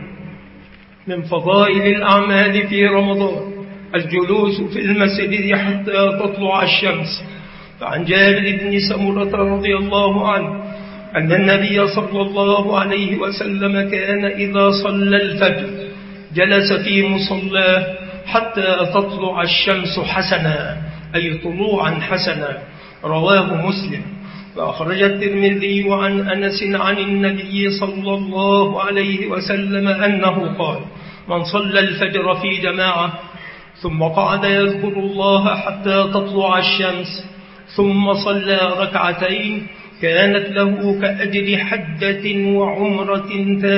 Speaker 1: من فضائل الأعمال في رمضان الجلوس في المسجد حتى تطلع الشمس. فعن جابر بن سمرة رضي الله عنه أن النبي صلى الله عليه وسلم كان إذا صلى الفجر جلس في مصلاه حتى تطلع الشمس حسنا، أي طلوعا حسنا. رواه مسلم. فأخرج الترمذي عن أنس عن النبي صلى الله عليه وسلم أنه قال: من صلى الفجر في جماعة ثم قعد يذكر الله حتى تطلع الشمس ثم صلى ركعتين كانت له كأجر حجة وعمرة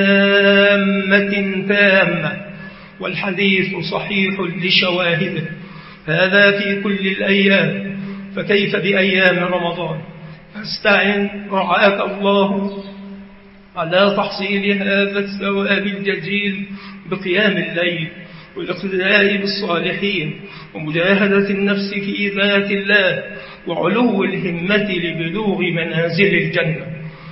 Speaker 1: تامة. والحديث صحيح لشواهده. هذا في كل الأيام، فكيف بأيام رمضان؟ فاستعن رعاك الله على تحصيل هذا الثواب الجزيل بقيام الليل والاقتداء بالصالحين ومجاهدة النفس في ذات الله وعلو الهمة لبلوغ منازل الجنة.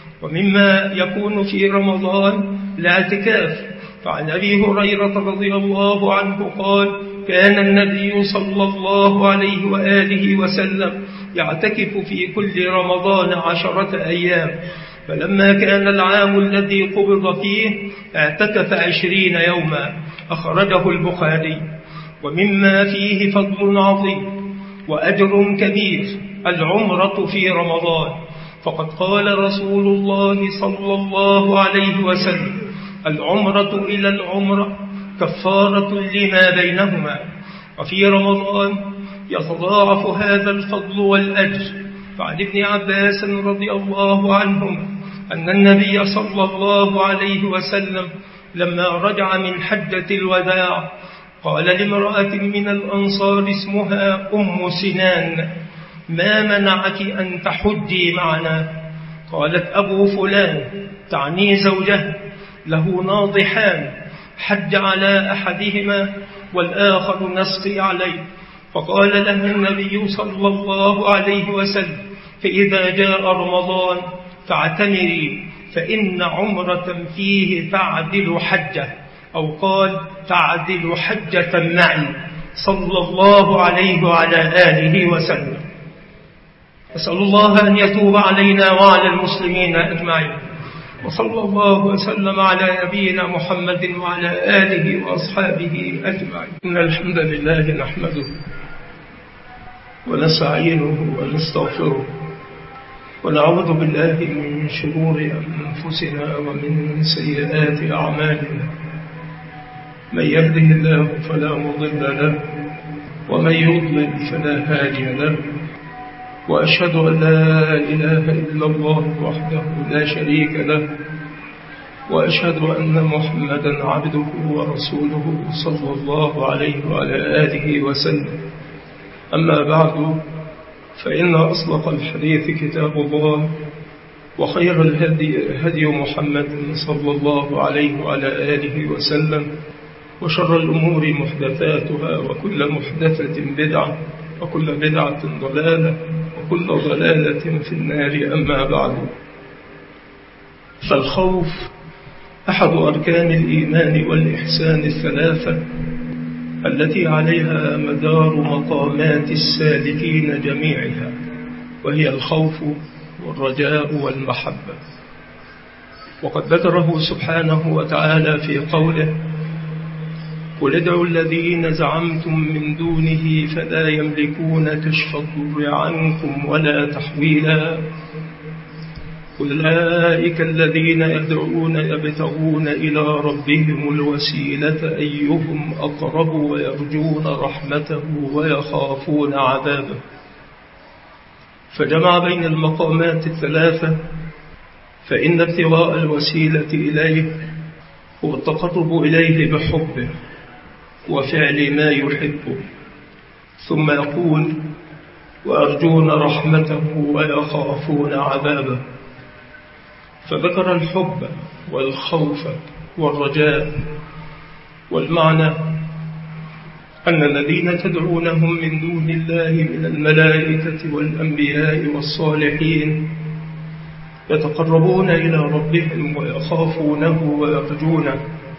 Speaker 1: ومما يكون في رمضان الاعتكاف. فعن أبي هريرة رضي الله عنه قال: كان النبي صلى الله عليه وآله وسلم يعتكف في كل رمضان 10 أيام، فلما كان العام الذي قبض فيه اعتكف 20 يوما. أخرجه البخاري. ومما فيه فضل عظيم وأجر كبير العمرة في رمضان. فقد قال رسول الله صلى الله عليه وسلم: العمرة إلى العمرة كفارة لما بينهما. وفي رمضان يتضاعف هذا الفضل والأجر. فعن ابن عباس رضي الله عنهم أن النبي صلى الله عليه وسلم لما رجع من حجة الوداع قال لامرأة من الأنصار اسمها أم سنان: ما منعك أن تحجي معنا؟ قالت: أبو فلان، تعني زوجه، له ناضحان، حج على أحدهما والآخر نسقي عليه. فقال لها النبي صلى الله عليه وسلم: فإذا جاء رمضان فاعتمري، فإن عمرة فيه تعدل حجة، أو قال تعدل حجة معي، صلى الله عليه وعلى آله وسلم. أسأل الله أن يتوب علينا وعلى المسلمين أجمعين. وصلى الله وسلم على نبينا محمد وعلى آله وأصحابه أجمعين. إن الحمد لله نحمده ونستعينه ونستغفره ونعوذ بالله من شرور أنفسنا ومن سيئات أعمالنا. من يهده الله فلا مضل له ومن يضلل فلا هادي له. وأشهد أن لا إله إلا الله وحده لا شريك له وأشهد أن محمدا عبده ورسوله صلى الله عليه وعلى آله وسلم. أما بعد، فإن أصدق الحديث كتاب الله، وخير الهدي هدي محمد صلى الله عليه وعلى آله وسلم، وشر الأمور محدثاتها، وكل محدثة بدعة، وكل بدعة ضلالة، وكل ضلالة في النار. أما بعد، فالخوف أحد أركان الإيمان والإحسان الثلاثة التي عليها مدار مقامات السالكين جميعها، وهي الخوف والرجاء والمحبة. وقد ذكره سبحانه وتعالى في قوله: قل ادعوا الذين زعمتم من دونه فلا يملكون كشف الضر عنكم ولا تحويلا أولئك الذين يدعون يبتغون إلى ربهم الوسيلة أيهم أقرب ويرجون رحمته ويخافون عذابه. فجمع بين المقامات الثلاثة، فإن ابتغاء الوسيلة إليه هو التقرب إليه بحبه وفعل ما يحبه، ثم يقول: ويرجون رحمته ويخافون عذابه. فذكر الحب والخوف والرجاء، والمعنى أن الذين تدعونهم من دون الله من الملائكة والأنبياء والصالحين يتقربون إلى ربهم ويخافونه ويرجونه،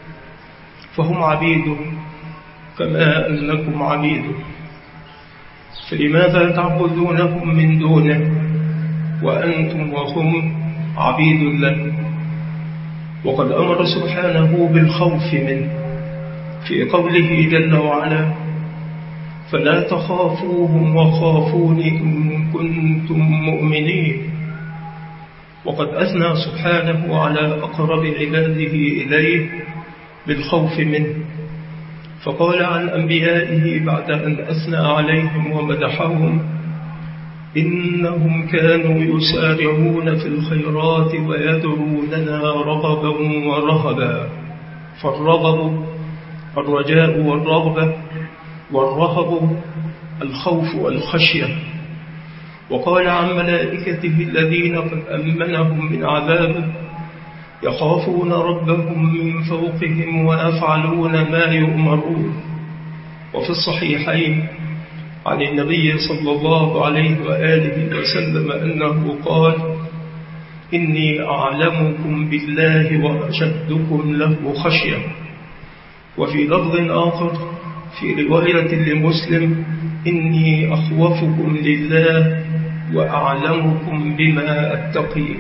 Speaker 1: فهم عبيده كما أنكم عبيده، فلماذا تعبدونهم من دونه وأنتم وهم عبيد له؟ وقد أمر سبحانه بالخوف منه في قوله جل وعلا: فلا تخافوهم وخافون إن كنتم مؤمنين. وقد أثنى سبحانه على أقرب عباده إليه بالخوف منه، فقال عن أنبيائه بعد أن أثنى عليهم ومدحهم: إنهم كانوا يسارعون في الخيرات ويدعوننا رغبا ورهبا. فالرغب الرجاء والرغبة، والرهب الخوف والخشية. وقال عن ملائكته الذين قد أمنهم من عذابه: يخافون ربهم من فوقهم ويفعلون ما يؤمرون. وفي الصحيحين عن النبي صلى الله عليه وآله وسلم أنه قال: إني أعلمكم بالله وأشدكم له خشية. وفي لفظ آخر في رواية لمسلم: إني أخوفكم لله وأعلمكم بما أتقي.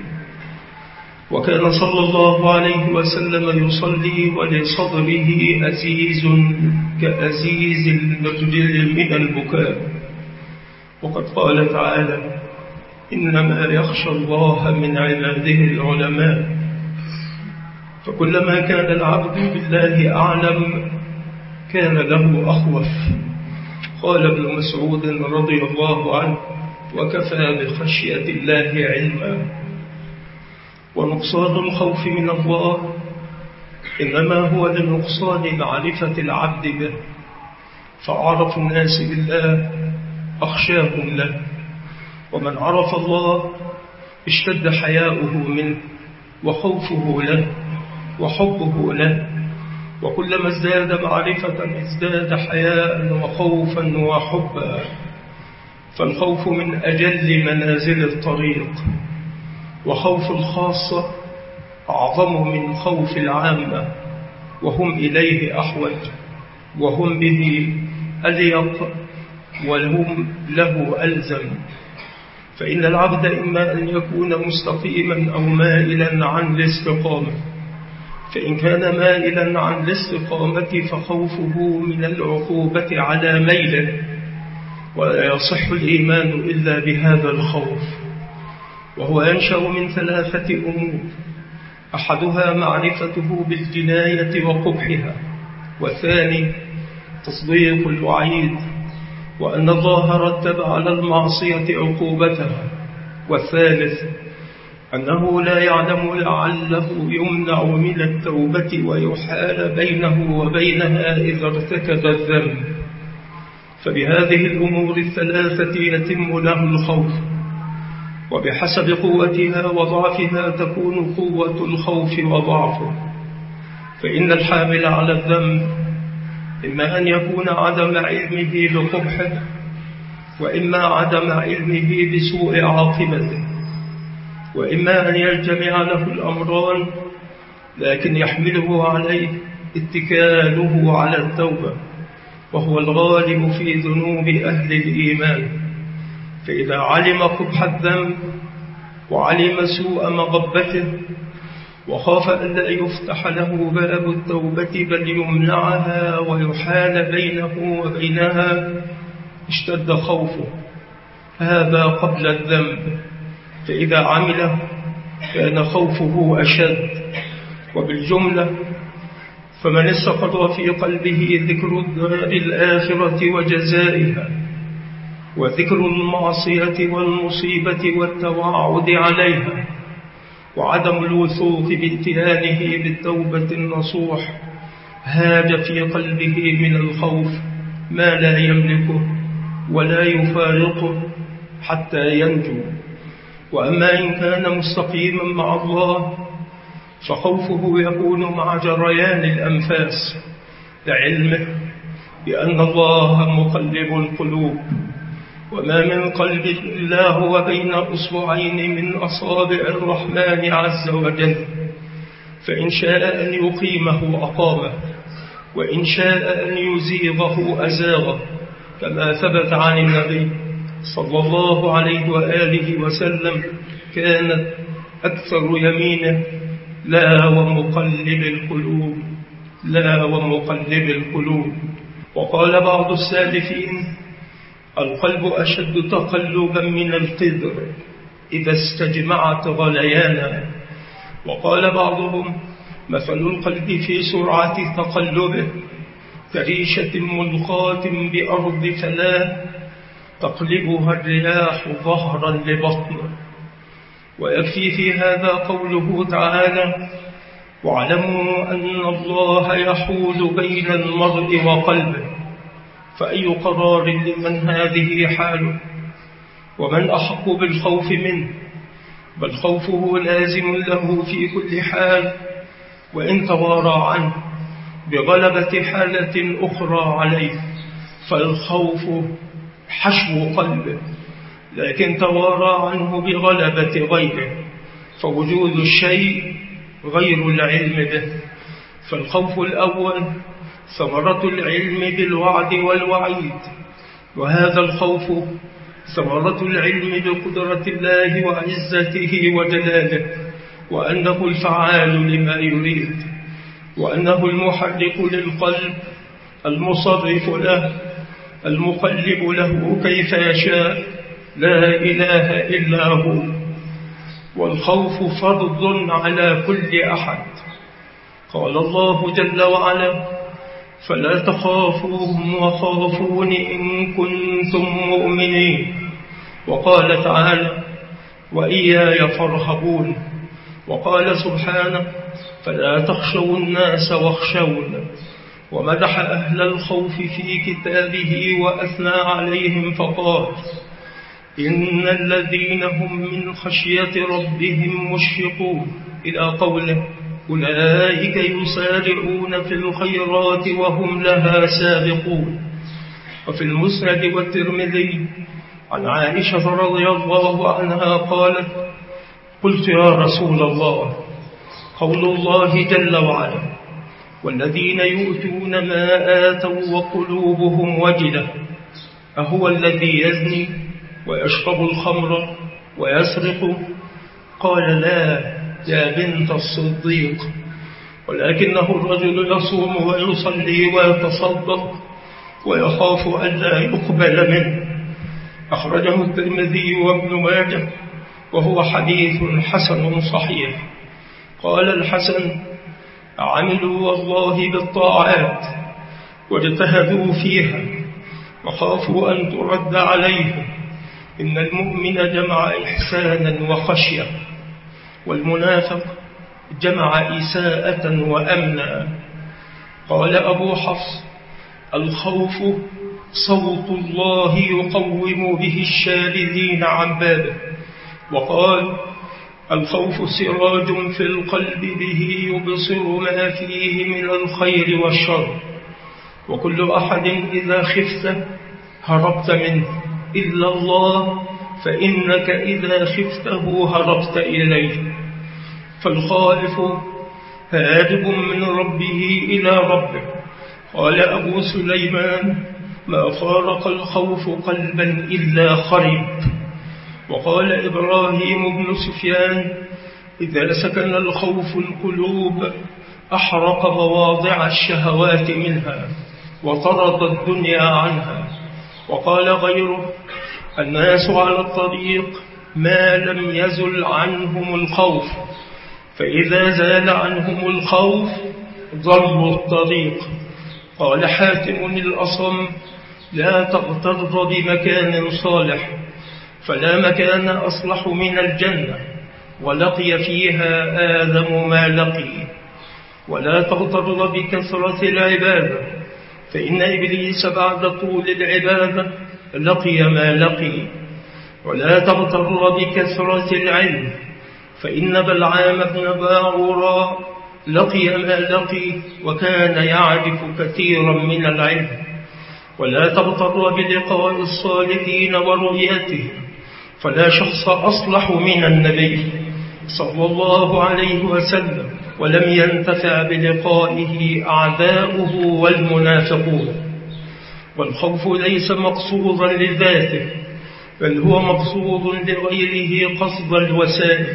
Speaker 1: وكان صلى الله عليه وسلم يصلي ولصدره أزيز كأزيز المرجل من البكاء. وقد قال تعالى: إنما يخشى الله من عباده العلماء. فكلما كان العبد بالله أعلم كان له أخوف. قال ابن مسعود رضي الله عنه: وكفى بخشية الله علما. ونقصان الخوف من الله إنما هو لنقصان معرفة العبد به، فأعرف الناس بالله أخشاهم له، ومن عرف الله اشتد حياؤه منه وخوفه له وحبه له، وكلما ازداد معرفة ازداد حياء وخوفا وحبا. فالخوف من أجل منازل الطريق، وخوف الخاصة أعظم من خوف العامة، وهم إليه أحوج، وهم به أليق، وهم له ألزم. فإن العبد إما أن يكون مستقيما أو مائلا عن الاستقامة، فإن كان مائلا عن الاستقامة فخوفه من العقوبة على ميله، ولا يصح الإيمان إلا بهذا الخوف. وهو ينشأ من ثلاثة أمور: أحدها معرفته بالجناية وقبحها، والثاني تصديق الوعيد وأن الله رتب على المعصية عقوبتها، والثالث أنه لا يعلم لعله يمنع من التوبة ويحال بينه وبينها إذا ارتكب الذنب. فبهذه الأمور الثلاثة يتم له الخوف، وبحسب قوتها وضعفها تكون قوة الخوف وضعفه. فإن الحامل على الذنب إما أن يكون عدم علمه بقبحه، وإما عدم علمه بسوء عاقبته، وإما أن يجتمع له الأمران لكن يحمله عليه اتكاله على التوبة، وهو الغالب في ذنوب أهل الإيمان. فإذا علم قبح الذنب وعلم سوء مغبته وخاف أن لا يفتح له باب التوبة بل يمنعها ويحال بينه وبينها اشتد خوفه، هذا قبل الذنب. فإذا عمله كان خوفه أشد. وبالجملة فمن استقر في قلبه ذكر الدار الآخرة وجزائها، وذكر المعصية والمصيبة والتوعد عليها، وعدم الوثوق بامتهانه بالتوبة النصوح، هاج في قلبه من الخوف ما لا يملكه ولا يفارقه حتى ينجو. وأما إن كان مستقيما مع الله فخوفه يكون مع جريان الأنفاس لعلمه بأن الله مقلب القلوب، وما من قلب إلا هو بين أصبعين من أصابع الرحمن عز وجل، فإن شاء أن يقيمه أقامه، وإن شاء أن يزيغه أزاغه، كما ثبت عن النبي صلى الله عليه وآله وسلم كانت أكثر يمينه لا ومقلب القلوب، لا ومقلب القلوب. وقال بعض السالفين القلب أشد تقلبا من القدر إذا استجمعت غليانا. وقال بعضهم مثل القلب في سرعة تقلبه كريشة ملقاة بأرض فلاة تقلبها الرياح ظهرا لبطنه. ويكفي في هذا قوله تعالى واعلموا أن الله يحول بين المرء وقلبه، فأي قرار لمن هذه حاله، ومن أحق بالخوف منه، بل خوفه لازم له في كل حال، وإن توارى عنه بغلبة حالة أخرى عليه فالخوف حشو قلبه، لكن توارى عنه بغلبة غيره فوجود الشيء غير العلم به. فالخوف الأول ثمرة العلم بالوعد والوعيد، وهذا الخوف ثمرة العلم بقدرة الله وعزته وجلاله، وأنه الفعال لما يريد، وأنه المحرك للقلب المصرف له المقلب له كيف يشاء، لا إله إلا هو. والخوف فرض على كل أحد. قال الله جل وعلا فلا تخافوهم وخافون إن كنتم مؤمنين. وقال تعالى وإياي فارهبون. وقال سبحانه فلا تخشوا الناس واخشون. ومدح أهل الخوف في كتابه وأثنى عليهم فقال إن الذين هم من خشية ربهم مشفقون إلى قوله أولئك يسارعون في الخيرات وهم لها سابقون. وفي المسند والترمذي عن عائشة رضي الله عنها قالت قلت يا رسول الله قول الله جل وعلا والذين يؤتون ما آتوا وقلوبهم وجلة أهو الذي يزني ويشرب الخمر ويسرق؟ قال لا يا بنت الصديق، ولكنه الرجل يصوم ويصلي ويتصدق ويخاف أن لا يقبل منه. أخرجه الترمذي وابن ماجه وهو حديث حسن صحيح. قال الحسن عملوا والله بالطاعات واجتهدوا فيها وخافوا أن ترد عليهم. إن المؤمن جمع إحسانا وخشية. والمنافق جمع إساءة وأمنا. قال أبو حفص: الخوف صوت الله يقوم به الشاردين عن بابه. وقال: الخوف سراج في القلب به يبصر ما فيه من الخير والشر، وكل أحد إذا خفت هربت منه إلا الله، فإنك إذا خفته هربت إليه. فالخائف هارب من ربه إلى ربه. قال أبو سليمان: ما فارق الخوف قلبا إلا خرب. وقال إبراهيم بن سفيان: إذا سكن الخوف القلوب أحرق مواضع الشهوات منها وطرد الدنيا عنها. وقال غيره: الناس على الطريق ما لم يزل عنهم الخوف، فإذا زال عنهم الخوف ضلوا الطريق. قال حاتم الأصم: لا تغتر بمكان صالح، فلا مكان أصلح من الجنة ولقي فيها آدم ما لقي. ولا تغتر بكثرة العبادة، فإن إبليس بعد طول العبادة لقي ما لقي. ولا تغتر بكثرة العلم، فإن بلعام بن باعوراء لقي ما لقي وكان يعرف كثيرا من العلم. ولا تغتر بلقاء الصالحين ورؤيتهم، فلا شخص أصلح من النبي صلى الله عليه وسلم، ولم ينتفع بلقائه أعداؤه والمنافقون. والخوف ليس مقصودا لذاته، بل هو مقصود لغيره قصد الوسائل،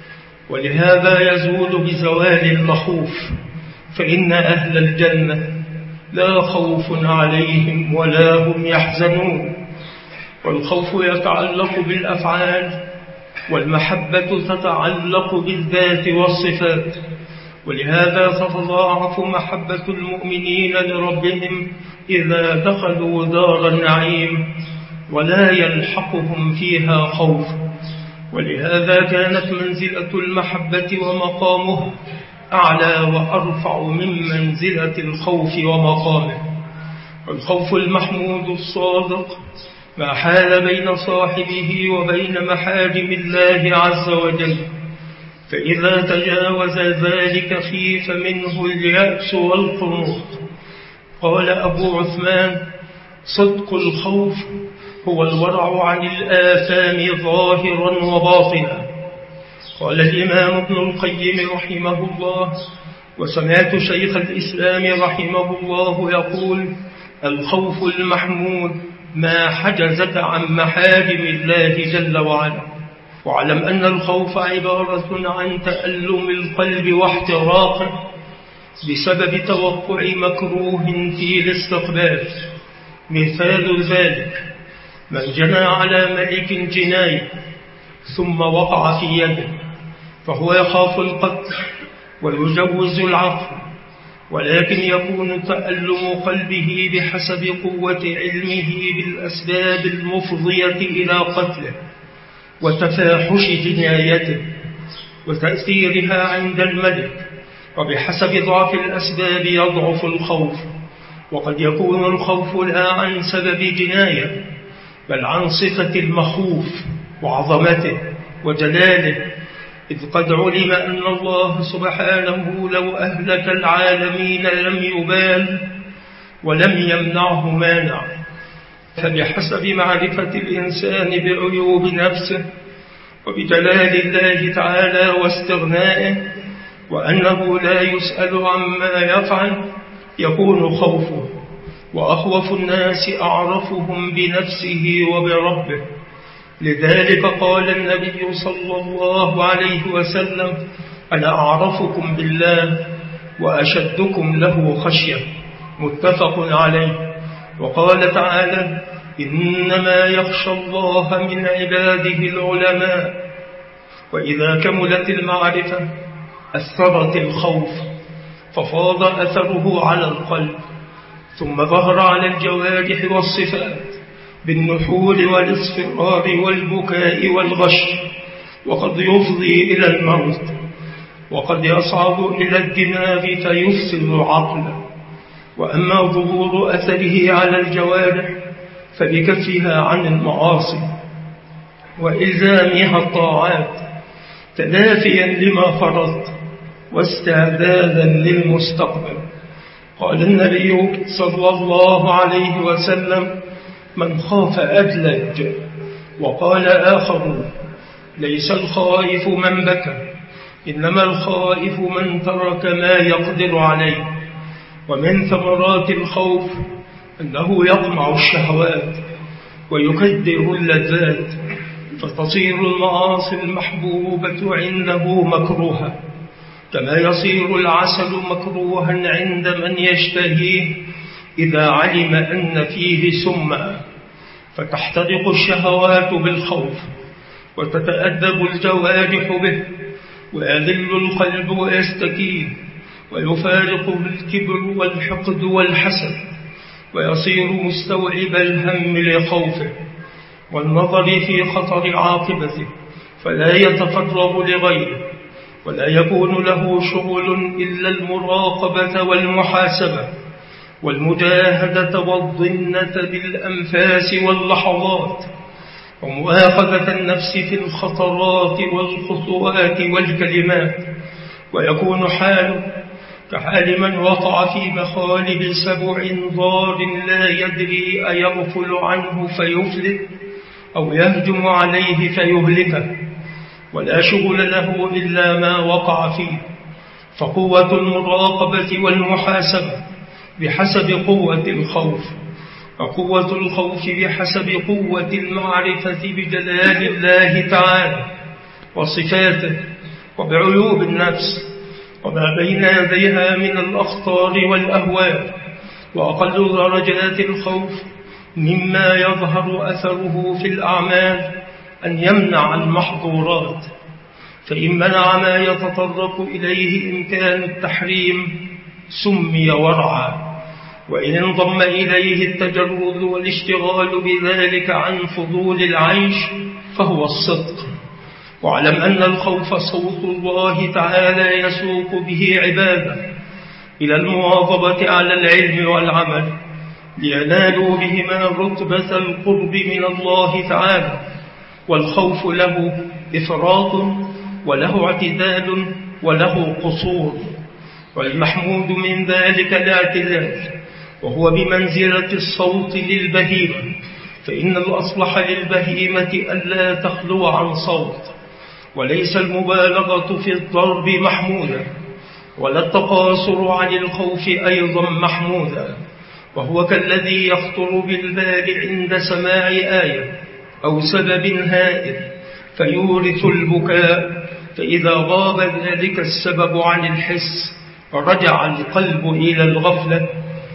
Speaker 1: ولهذا يزول بزوال المخوف. فإن أهل الجنة لا خوف عليهم ولا هم يحزنون. والخوف يتعلق بالأفعال، والمحبة تتعلق بالذات والصفات. ولهذا تتضاعف محبة المؤمنين لربهم إذا دخلوا دار النعيم، ولا يلحقهم فيها خوف. ولهذا كانت منزلة المحبة ومقامه أعلى وأرفع من منزلة الخوف ومقامه. والخوف المحمود الصادق ما حال بين صاحبه وبين محارم الله عز وجل، فإذا تجاوز ذلك خيف منه اليأس والقنوط. قال أبو عثمان: صدق الخوف هو الورع عن الآثام ظاهرا وباطنا. قال الإمام ابن القيم رحمه الله: وسمعت شيخ الإسلام رحمه الله يقول: الخوف المحمود ما حجزك عن محارم الله جل وعلا. واعلم أن الخوف عبارة عن تألم القلب واحتراقه بسبب توقع مكروه في الاستقبال. مثال ذلك: من جنى على ملك جناية ثم وقع في يده، فهو يخاف القتل ويجوز العفو، ولكن يكون تألم قلبه بحسب قوة علمه بالأسباب المفضية إلى قتله وتفاحش جنايته وتأثيرها عند الملك، وبحسب ضعف الأسباب يضعف الخوف. وقد يكون الخوف لا عن سبب جناية، بل عن صفة المخوف وعظمته وجلاله، إذ قد علم أن الله سبحانه لو أهلك العالمين لم يبال ولم يمنعه مانع. فبحسب معرفة الإنسان بعيوب نفسه وبجلال الله تعالى واستغنائه، وأنه لا يسأل عما يفعل، يكون خوفه. وأخوف الناس أعرفهم بنفسه وبربه. لذلك قال النبي صلى الله عليه وسلم: أنا أعرفكم بالله وأشدكم له خشية. متفق عليه. وقال تعالى: إنما يخشى الله من عباده العلماء. وإذا كملت المعرفة أثرت الخوف، ففاض أثره على القلب، ثم ظهر على الجوارح والصفات بالنحول والاصفرار والبكاء والغش. وقد يفضي إلى الموت، وقد يصعد إلى الدماغ فيفسد العقل. وأما ظهور أثره على الجوارح فبكفها عن المعاصي وإلزامها الطاعات تدافيا لما فرضت واستعدادا للمستقبل. قال النبي صلى الله عليه وسلم: من خاف أدلج. وقال آخر: ليس الخائف من بكى، إنما الخائف من ترك ما يقدر عليه. ومن ثمرات الخوف أنه يقمع الشهوات ويكدر اللذات، فتصير المعاصي المحبوبة عنده مكروهة، كما يصير العسل مكروها عند من يشتهيه إذا علم أن فيه سما، فتحترق الشهوات بالخوف وتتأدب الجوارح به، ويذل القلب ويستكين، ويفارق الكبر والحقد والحسد، ويصير مستوعب الهم لخوفه والنظر في خطر عاقبته، فلا يتفرغ لغيره، ولا يكون له شغل إلا المراقبة والمحاسبة والمجاهدة والضنة بالأنفاس واللحظات، ومؤاخذة النفس في الخطرات والخطوات والكلمات. ويكون حاله كحال من وقع في مخالب سبع ضار لا يدري أيغفل عنه فيفلت أو يهجم عليه فيهلكه، ولا شغل له إلا ما وقع فيه. فقوة المراقبة والمحاسبة بحسب قوة الخوف، وقوة الخوف بحسب قوة المعرفة بجلال الله تعالى وصفاته وبعيوب النفس وما بين يديها من الأخطار والأهوال. وأقل درجات الخوف مما يظهر أثره في الأعمال أن يمنع المحظورات، فإن منع ما يتطرق إليه إمكان التحريم سمي ورعا، وإن انضم إليه التجرد والاشتغال بذلك عن فضول العيش فهو الصدق. واعلم أن الخوف صوت الله تعالى يسوق به عباده إلى المواظبة على العلم والعمل لينالوا بهما رتبة القرب من الله تعالى. والخوف له إفراط وله اعتدال وله قصور، والمحمود من ذلك الاعتدال، وهو بمنزلة الصوت للبهيمة، فإن الأصلح للبهيمة ألا تخلو عن صوت، وليس المبالغة في الضرب محمودا، ولا التقاصر عن الخوف أيضا محمودا، وهو كالذي يخطر بالبال عند سماع آية أو سبب هائل فيورث البكاء، فإذا غاب ذلك السبب عن الحس رجع القلب إلى الغفلة،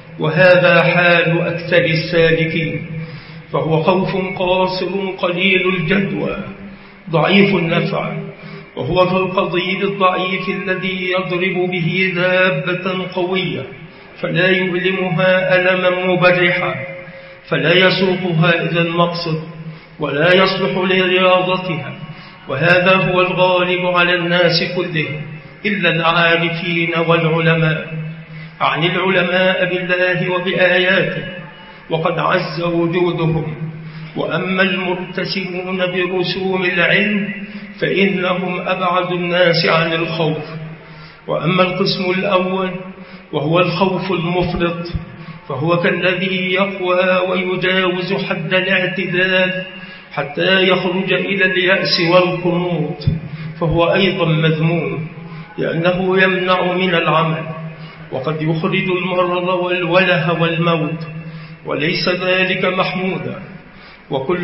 Speaker 1: وهذا حال أكثر السالكين. فهو خوف قاصر قليل الجدوى ضعيف النفع، وهو كالقضيب الضعيف الذي يضرب به دابة قوية فلا يؤلمها ألما مبرحا، فلا يسوقها إلى المقصد ولا يصلح لرياضتها. وهذا هو الغالب على الناس كلهم إلا العارفين والعلماء، عن العلماء بالله وبآياته وقد عز وجودهم. وأما المرتسمون برسوم العلم فإنهم أبعد الناس عن الخوف. وأما القسم الأول وهو الخوف المفرط فهو كالذي يقوى ويجاوز حد الاعتدال حتى يخرج إلى اليأس والقنوط، فهو أيضا مذموم لأنه يمنع من العمل، وقد يخرج المرض والوله والموت، وليس ذلك محمودا. وكل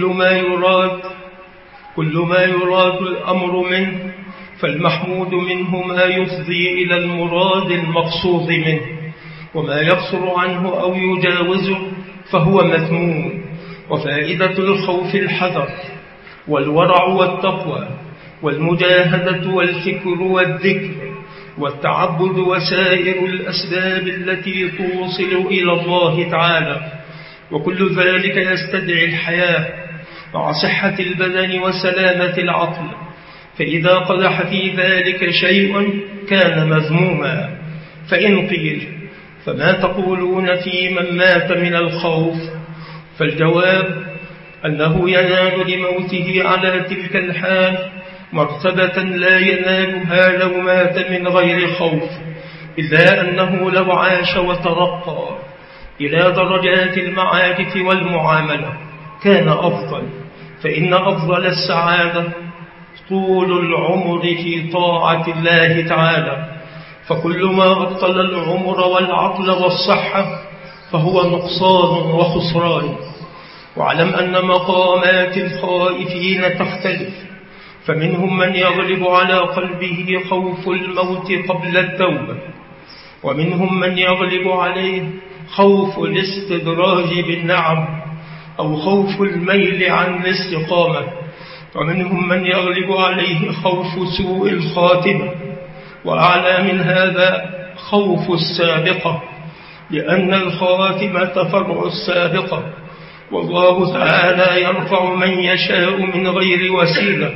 Speaker 1: ما يراد الأمر منه فالمحمود منه ما يفضي إلى المراد المقصود منه، وما يقصر عنه أو يجاوزه فهو مذموم. وفائدة الخوف الحذر والورع والتقوى والمجاهدة والفكر والذكر والتعبد وسائر الأسباب التي توصل إلى الله تعالى، وكل ذلك يستدعي الحياة مع صحة البدن وسلامة العقل، فإذا قدح في ذلك شيء كان مذموما. فإن قيل فما تقولون في من مات من الخوف؟ فالجواب أنه ينال لموته على تلك الحال مرتبة لا ينالها لو مات من غير خوف، إلا أنه لو عاش وترقى إلى درجات المعارف والمعاملة كان أفضل، فإن أفضل السعادة طول العمر في طاعة الله تعالى، فكل ما أبطل العمر والعقل والصحة فهو نقصان وخسران. واعلم أن مقامات الخائفين تختلف، فمنهم من يغلب على قلبه خوف الموت قبل التوبة، ومنهم من يغلب عليه خوف الاستدراج بالنعم أو خوف الميل عن الاستقامة، ومنهم من يغلب عليه خوف سوء الخاتمة، وأعلى من هذا خوف السابقة، لأن الخاتمة فرع السابقة، والله تعالى يرفع من يشاء من غير وسيلة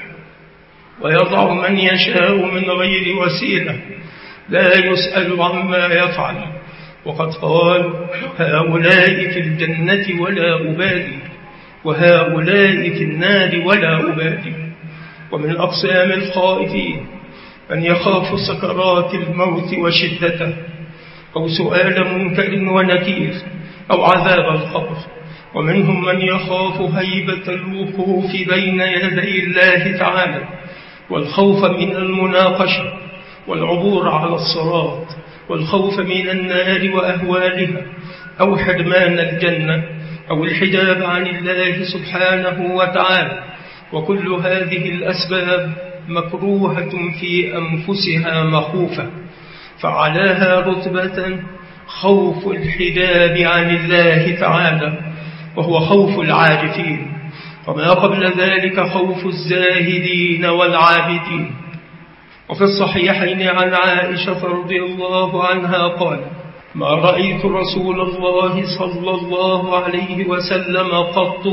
Speaker 1: ويضع من يشاء من غير وسيلة، لا يسأل عما يفعل. وقد قال هؤلاء في الجنة ولا أبالي وهؤلاء في النار ولا أبالي. ومن أقسام الخائفين من يخاف سكرات الموت وشدته، أو سؤال منكر ونكير، أو عذاب القبر. ومنهم من يخاف هيبة الوقوف بين يدي الله تعالى، والخوف من المناقشة، والعبور على الصراط، والخوف من النار وأهوالها، أو حرمان الجنة، أو الحجاب عن الله سبحانه وتعالى. وكل هذه الأسباب مكروهة في أنفسها مخوفة، فعلاها رتبة خوف الحجاب عن الله تعالى، وهو خوف العارفين، وما قبل ذلك خوف الزاهدين والعابدين. وفي الصحيحين عن عائشة رضي الله عنها قال ما رأيت رسول الله صلى الله عليه وسلم قط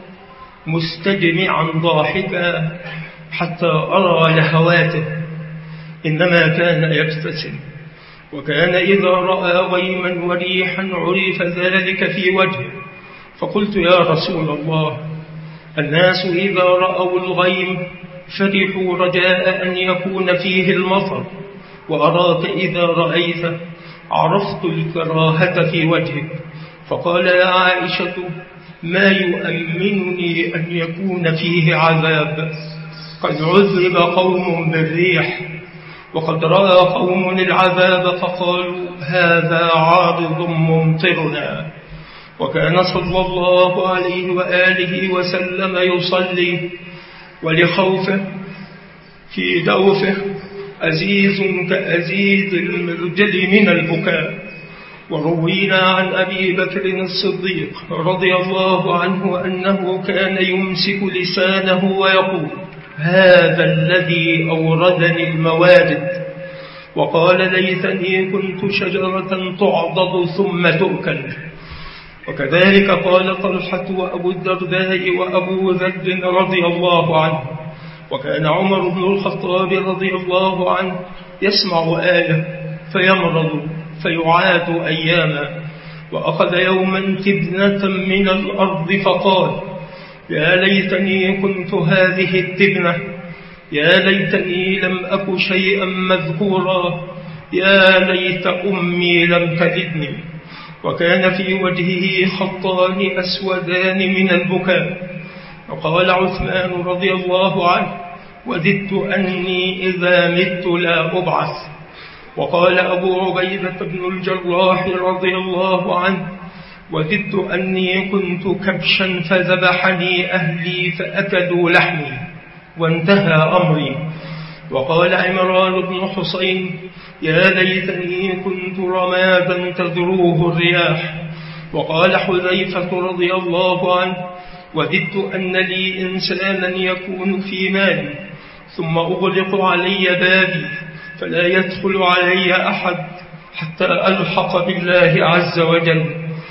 Speaker 1: مستجمعا ضاحكا حتى أرى لهواته، إنما كان يبتسم، وكان إذا رأى غيما وريحا عرف ذلك في وجهه. فقلت يا رسول الله، الناس إذا رأوا الغيم فرحوا رجاء أن يكون فيه المطر، وأراك إذا رأيت عرفت الكراهة في وجهك. فقال يا عائشة ما يؤمنني أن يكون فيه عذاب، قد عذب قوم بالريح، وقد رأى قوم العذاب فقالوا هذا عارض ممطرنا. وكان صلى الله عليه وآله وسلم يصلي ولخوفه في دوفه أزيز كأزيز المرجل من البكاء. وروينا عن أبي بكر الصديق رضي الله عنه أنه كان يمسك لسانه ويقول هذا الذي أوردني الموارد، وقال ليتني كنت شجرة تعضد ثم تؤكل. وكذلك قال طلحة وأبو الدرداء وأبو ذر رضي الله عنه. وكان عمر بن الخطاب رضي الله عنه يسمع آية فيمرض فيعاد أياما، وأخذ يوما تبنة من الأرض فقال يا ليتني كنت هذه التبنة، يا ليتني لم أك شيئا مذكورا، يا ليت أمي لم تلدني. وكان في وجهه خطان أسودان من البكاء. وقال عثمان رضي الله عنه وددت أني إذا مت لا أبعث. وقال أبو عبيدة بن الجراح رضي الله عنه وددت أني كنت كبشا فذبحني أهلي فأكلوا لحمي وانتهى أمري. وقال عمران بن حسين يا ليتني كنت رمادا تذروه الرياح. وقال حذيفة رضي الله عنه وددت أن لي إنسانا يكون في مالي ثم أغلق علي بابي فلا يدخل علي أحد حتى ألحق بالله عز وجل.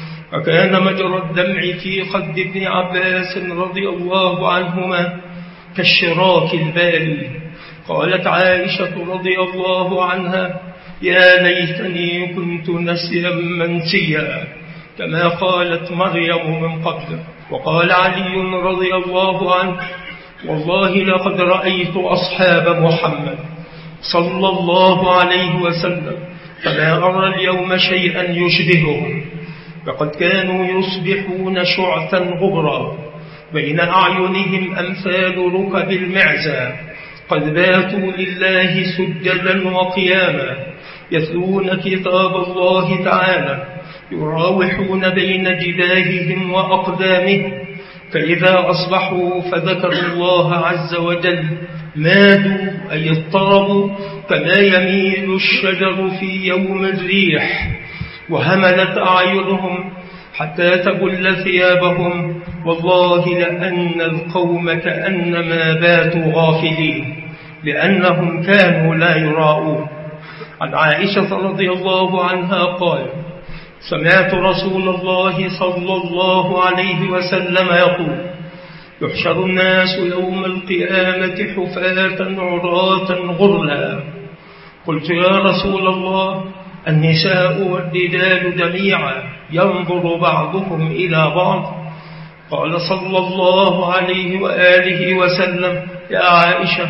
Speaker 1: وكان مجرى الدمع في خد ابن عباس رضي الله عنهما كالشراك الباري. قالت عائشة رضي الله عنها: يا ليتني كنت نسيا منسيا، كما قالت مريم من قبل. وقال علي رضي الله عنه: والله لقد رأيت أصحاب محمد صلى الله عليه وسلم فما أرى اليوم شيئا يشبههم، فقد كانوا يصبحون شعثا غبرا بين أعينهم أمثال ركب المعزى، قد باتوا لله سجدا وقياما، يتلون كتاب الله تعالى، يراوحون بين جباههم وأقدامهم، فإذا أصبحوا فذكروا الله عز وجل مادوا أي اضطربوا كما يميل الشجر في يوم الريح، وهملت أعينهم حتى تبل ثيابهم، والله لأن القوم كأنما باتوا غافلين لأنهم كانوا لا يراءون. عن عائشة رضي الله عنها قال: سمعت رسول الله صلى الله عليه وسلم يقول: يحشر الناس يوم القيامة حفاة عراة غرلا. قلت: يا رسول الله، النساء والرجال جميعا ينظر بعضهم إلى بعض؟ قال صلى الله عليه وآله وسلم: يا عائشة،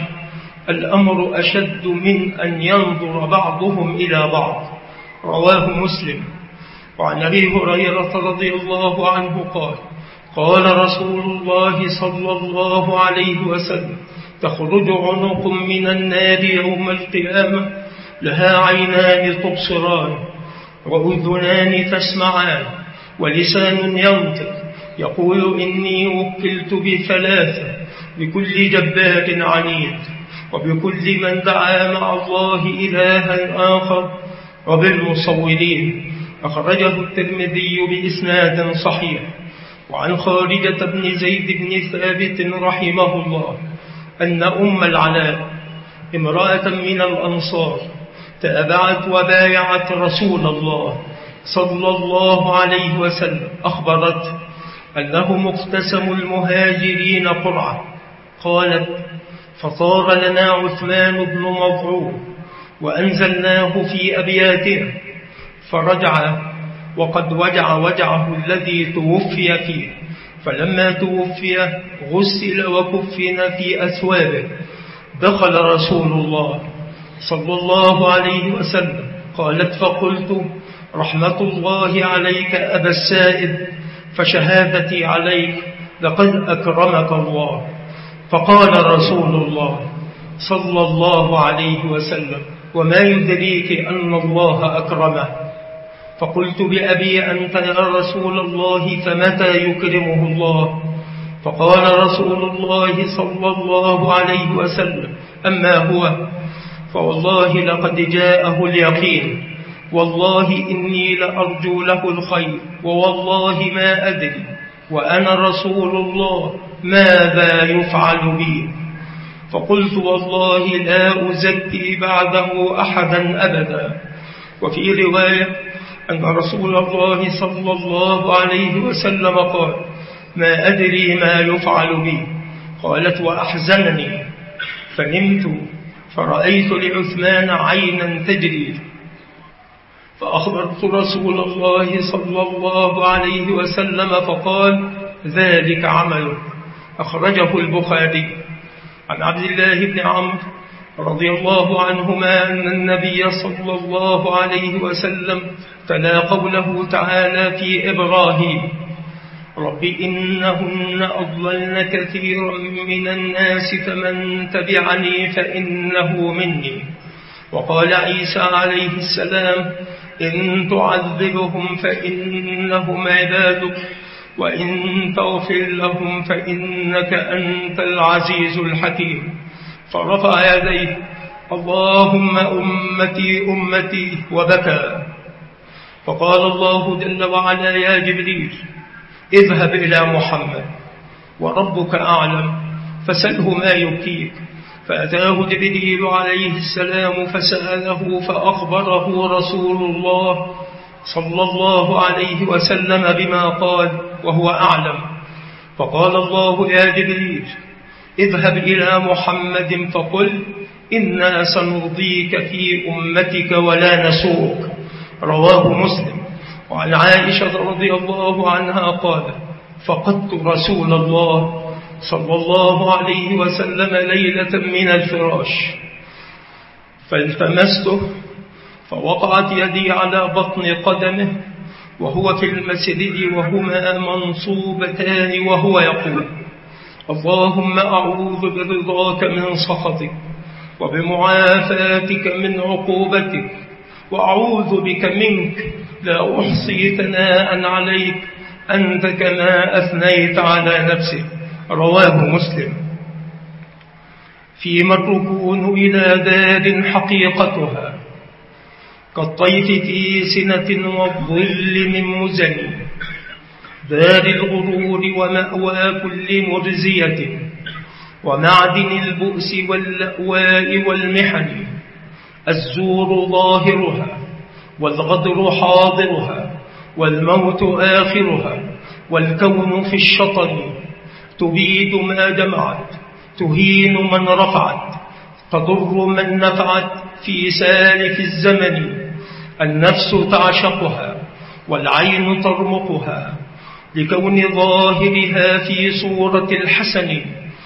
Speaker 1: الأمر أشد من أن ينظر بعضهم إلى بعض. رواه مسلم. وعن أبي هريرة رضي الله عنه قال: قال رسول الله صلى الله عليه وسلم: تخرج عنق من النار يوم القيامة لها عينان تبصران وأذنان تسمعان ولسان ينطق، يقول: إني وكلت بثلاثة، بكل جبار عنيد، وبكل من دعا مع الله إلها آخر، وبالمصورين. أخرجه الترمذي بإسناد صحيح. وعن خارجة بن زيد بن ثابت رحمه الله أن أم العلاء امرأة من الأنصار تابعت وبايعت رسول الله صلى الله عليه وسلم، أخبرت أنهم اقتسموا المهاجرين قرعة. قالت: فصار لنا عثمان بن مظعون وأنزلناه في أبياتنا، فرجع وقد وجعه الذي توفي فيه، فلما توفي غسل وكفن في أثوابه. دخل رسول الله صلى الله عليه وسلم. قالت: فقلت: رحمة الله عليك أبا السائب، فشهادتي عليك، لقد أكرمك الله. فقال رسول الله صلى الله عليه وسلم: وما يدريك أن الله أكرمه؟ فقلت: بأبي أنت يا رسول الله، فمتى يكرمه الله؟ فقال رسول الله صلى الله عليه وسلم: أما هو فوالله لقد جاءه اليقين، والله إني لأرجو له الخير، ووالله ما أدري وأنا رسول الله ماذا يفعل بي. فقلت: والله لا أزكي بعده أحدا أبدا. وفي رواية أن رسول الله صلى الله عليه وسلم قال: ما أدري ما يفعل بي. قالت: وأحزنني، فنمت فرأيت لعثمان عينا تجري، فأخبرت رسول الله صلى الله عليه وسلم، فقال: ذلك عمله. أخرجه البخاري. عن عبد الله بن عمرو رضي الله عنهما أن النبي صلى الله عليه وسلم تلا قوله تعالى في إبراهيم: رب إنهن أضللن كثيرا من الناس فمن تبعني فإنه مني. وقال عيسى عليه السلام: إن تعذبهم فإنهم عبادك، وإن تغفر لهم فإنك أنت العزيز الحكيم. فرفع يديه: اللهم أمتي أمتي، وبكى. فقال الله جل وعلا: يا جبريل، اذهب إلى محمد وربك أعلم فسأله ما يبكيك. فأتاه جبريل عليه السلام فسأله، فأخبره رسول الله صلى الله عليه وسلم بما قال وهو أعلم. فقال الله: يا جبريل، اذهب إلى محمد فقل إنا سنرضيك في أمتك ولا نسوءك. رواه مسلم. وعن عائشة رضي الله عنها قال: فقدت رسول الله صلى الله عليه وسلم ليلة من الفراش فالتمسته فوقعت يدي على بطن قدمه وهو في المسجد وهما منصوبتان وهو يقول: اللهم أعوذ برضاك من سخطك وبمعافاتك من عقوبتك وأعوذ بك منك لا أحصي ثناء عليك أنت كما أثنيت على نفسك. رواه مسلم. فيما الركون إلى دار حقيقتها كالطيف في سنة والظل من مزن، دار الغرور ومأوى كل مرزية ومعدن البؤس واللأواء والمحن، الزور ظاهرها والغدر حاضرها والموت آخرها، والكون في الشطن تبيد ما جمعت تهين من رفعت تضر من نفعت في سالف الزمن، النفس تعشقها والعين ترمقها لكون ظاهرها في صورة الحسن،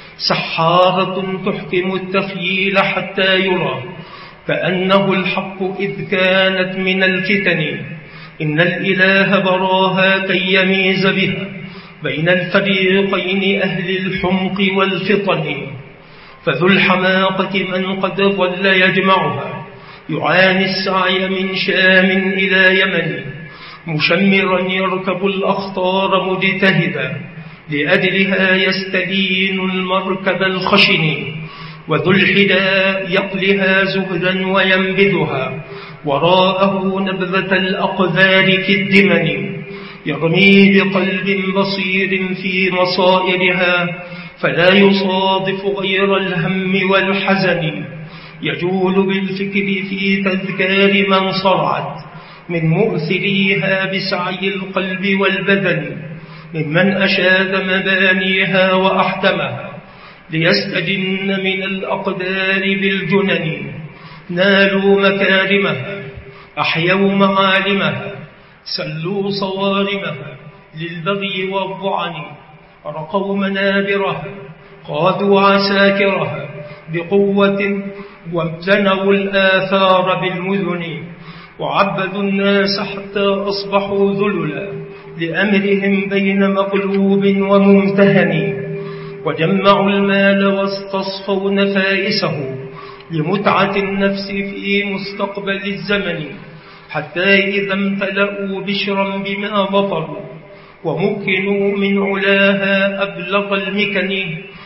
Speaker 1: سحارة تحكم التخييل حتى يرى كأنه الحق إذ كانت من الفتن، إن الإله براها كي يميز بها بين الفريقين أهل الحمق والفطن، فذو الحماقة من قد ظل يجمعها يعاني السعي من شام إلى يمن، مشمرا يركب الأخطار مجتهدا لأجلها يستدين المركب الخشن، وذو الحداء يقلها زهدا وينبذها وراءه نبذة الأقذار في الدمن، يرمي بقلب بصير في مصائرها فلا يصادف غير الهم والحزن، يجول بالفكر في تذكار من صرعت من مؤثريها بسعي القلب والبدن، ممن أشاد مبانيها وأحكمها ليستجن من الأقدار بالجنن، نالوا مكارمها أحيوا معالمها سلوا صوارمها للبغي والضعن، رقوا منابرها قادوا عساكرها بقوة وابتنوا الآثار بالمذن، وعبدوا الناس حتى أصبحوا ذللا لأمرهم بين مقلوب وممتهن، وجمعوا المال واستصفوا نفائسه لمتعة النفس في مستقبل الزمن، حتى إذا امتلأوا بشرا بما بطروا ومكنوا من علاها أبلغ المكن،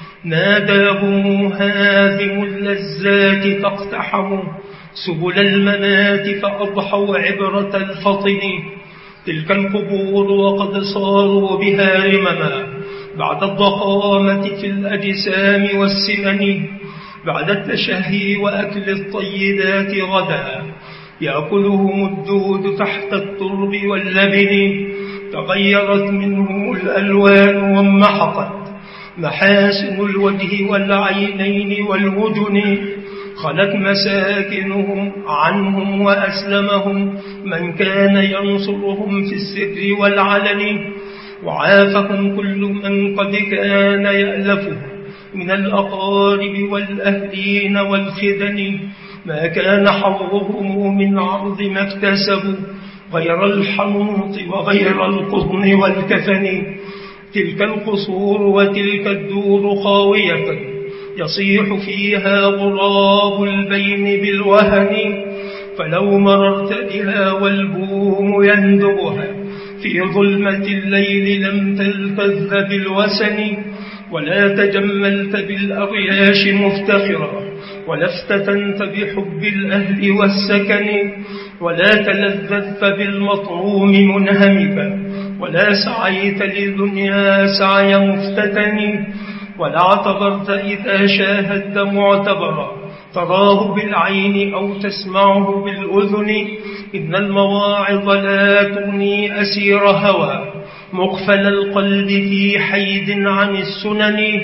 Speaker 1: ناداهم هاذم اللذات فاقتحموا سبل الممات فأضحوا عبرة الفطن، تلك القبور وقد صاروا بها رمما بعد الضخامة في الأجسام والسمن، بعد التشهي وأكل الطيبات غدا يأكلهم الدود تحت الترب واللبن، تغيرت منهم الألوان وانمحقت محاسن الوجه والعينين والوجن، خلت مساكنهم عنهم وأسلمهم من كان ينصرهم في السر والعلن، وعافهم كل من قد كان يألفهم من الأقارب والأهلين والخدن، ما كان حظهم من عرض ما اكتسبوا غير الحنوط وغير القطن والكفن، تلك القصور وتلك الدور خاوية يصيح فيها غراب البين بالوهن، فلو مررت بها والبوم يندبها في ظلمة الليل لم تلتذ بالوسن، ولا تجملت بالأرياش مفتخرا ولا افتتنت بحب الأهل والسكن، ولا تلذذت بالمطعوم منهمكا ولا سعيت للدنيا سعي مفتتن، ولا اعتبرت إذا شاهدت معتبرا تراه بالعين أو تسمعه بالأذن، إن المواعظ لا تغني أسير هوى مقفل القلب في حيد عن السنن،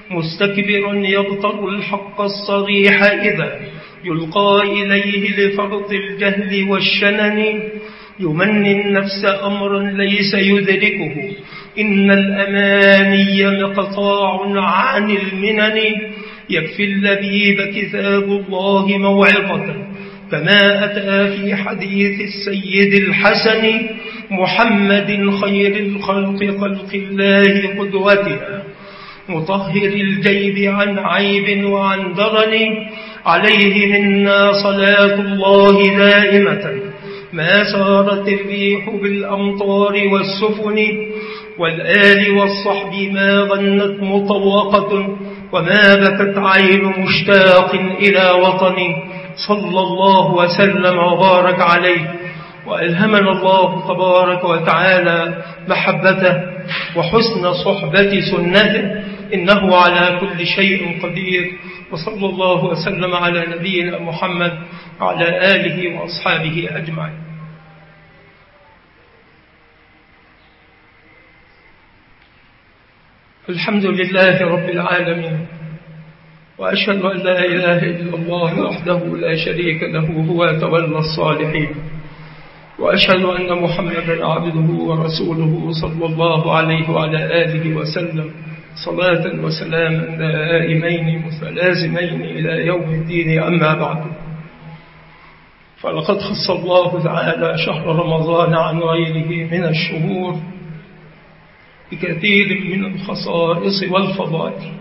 Speaker 1: مستكبرا يغتر الحق الصريح إذا يلقى إليه لفرط الجهل والشنن يمني النفس أمرا ليس يدركه إن الأماني مقطاع عن المنن يكفي اللبيب كتاب الله موعظة كما أتى في حديث السيد الحسن محمد خير الخلق خلق الله قدوتها مطهر الجيب عن عيب وعن درن عليه منا صلاة الله دائمة ما سارت الريح بالأمطار والسفن والآل والصحب ما غنت مطوقة وما بكت عين مشتاق إلى وطن صلى الله وسلم وبارك عليه وألهمنا الله تبارك وتعالى محبته وحسن صحبة سنته إنه على كل شيء قدير وصلى الله وسلم على نبينا محمد وعلى آله وأصحابه أجمعين. الحمد لله رب العالمين وأشهد أن لا إله إلا الله وحده لا شريك له هو تولى الصالحين وأشهد أن محمدا عبده ورسوله صلى الله عليه وعلى آله وسلم صلاة وسلاما دائمين متلازمين إلى يوم الدين. أما بعد فلقد خص الله تعالى شهر رمضان عن غيره من الشهور بكثير من الخصائص والفضائل.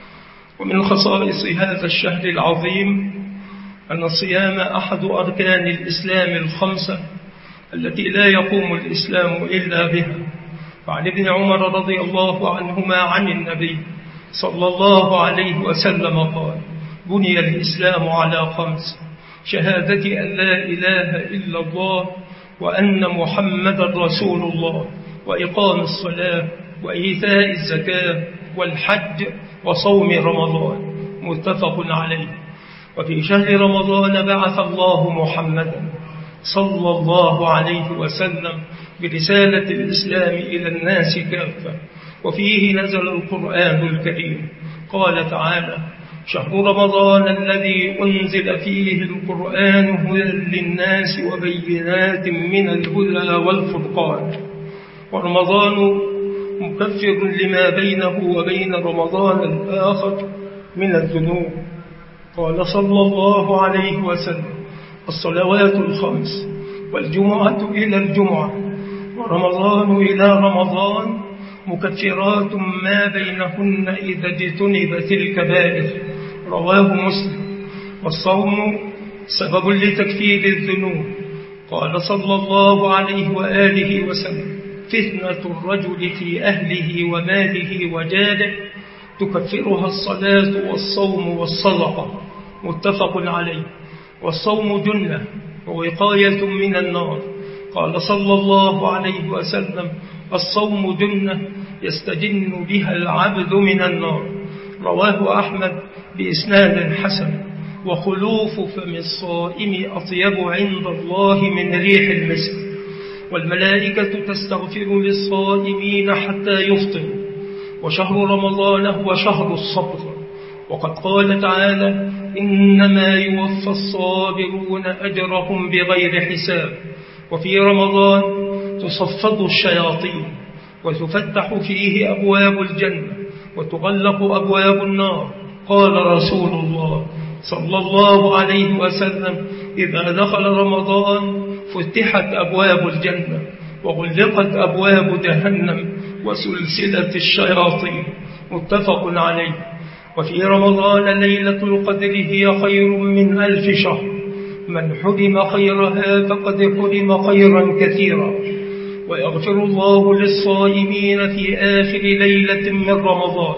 Speaker 1: ومن خصائص هذا الشهر العظيم أن الصيام أحد أركان الإسلام الخمسة التي لا يقوم الإسلام إلا بها. وعن ابن عمر رضي الله عنهما عن النبي صلى الله عليه وسلم قال: بني الإسلام على خمس: شهادة أن لا إله إلا الله وأن محمد رسول الله وإقام الصلاة وإيتاء الزكاة والحج وصوم رمضان. متفق عليه. وفي شهر رمضان بعث الله محمدا صلى الله عليه وسلم برسالة الإسلام إلى الناس كافة، وفيه نزل القرآن الكريم. قال تعالى: شهر رمضان الذي أنزل فيه القرآن هدى للناس وبينات من الهدى والفرقان، ورمضان مكفر لما بينه وبين رمضان الآخر من الذنوب. قال صلى الله عليه وسلم: الصلوات الخمس والجمعة إلى الجمعة ورمضان إلى رمضان مكفرات ما بينهن إذا اجتنبت الكبائر. رواه مسلم. والصوم سبب لتكفير الذنوب. قال صلى الله عليه وآله وسلم: فتنة الرجل في أهله وماله وجاده تكفرها الصلاة والصوم والصدقة. متفق عليه. والصوم جنة ووقاية من النار. قال صلى الله عليه وسلم: الصوم جنة يستجن بها العبد من النار. رواه أحمد بإسناد حسن. وخلوف فم الصائم أطيب عند الله من ريح المسك. والملائكة تستغفر للصائمين حتى يفطروا. وشهر رمضان هو شهر الصبر. وقد قال تعالى: إنما يوفى الصابرون أجرهم بغير حساب. وفي رمضان تصفد الشياطين وتفتح فيه أبواب الجنة وتغلق أبواب النار. قال رسول الله صلى الله عليه وسلم: إذا دخل رمضان فتحت أبواب الجنة وغلقت أبواب جهنم وسلسلة الشياطين. متفق عليه. وفي رمضان ليلة القدر هي خير من 1000 شهر. من حرم خيرها فقد حرم خيرا كثيرا. ويغفر الله للصائمين في آخر ليلة من رمضان.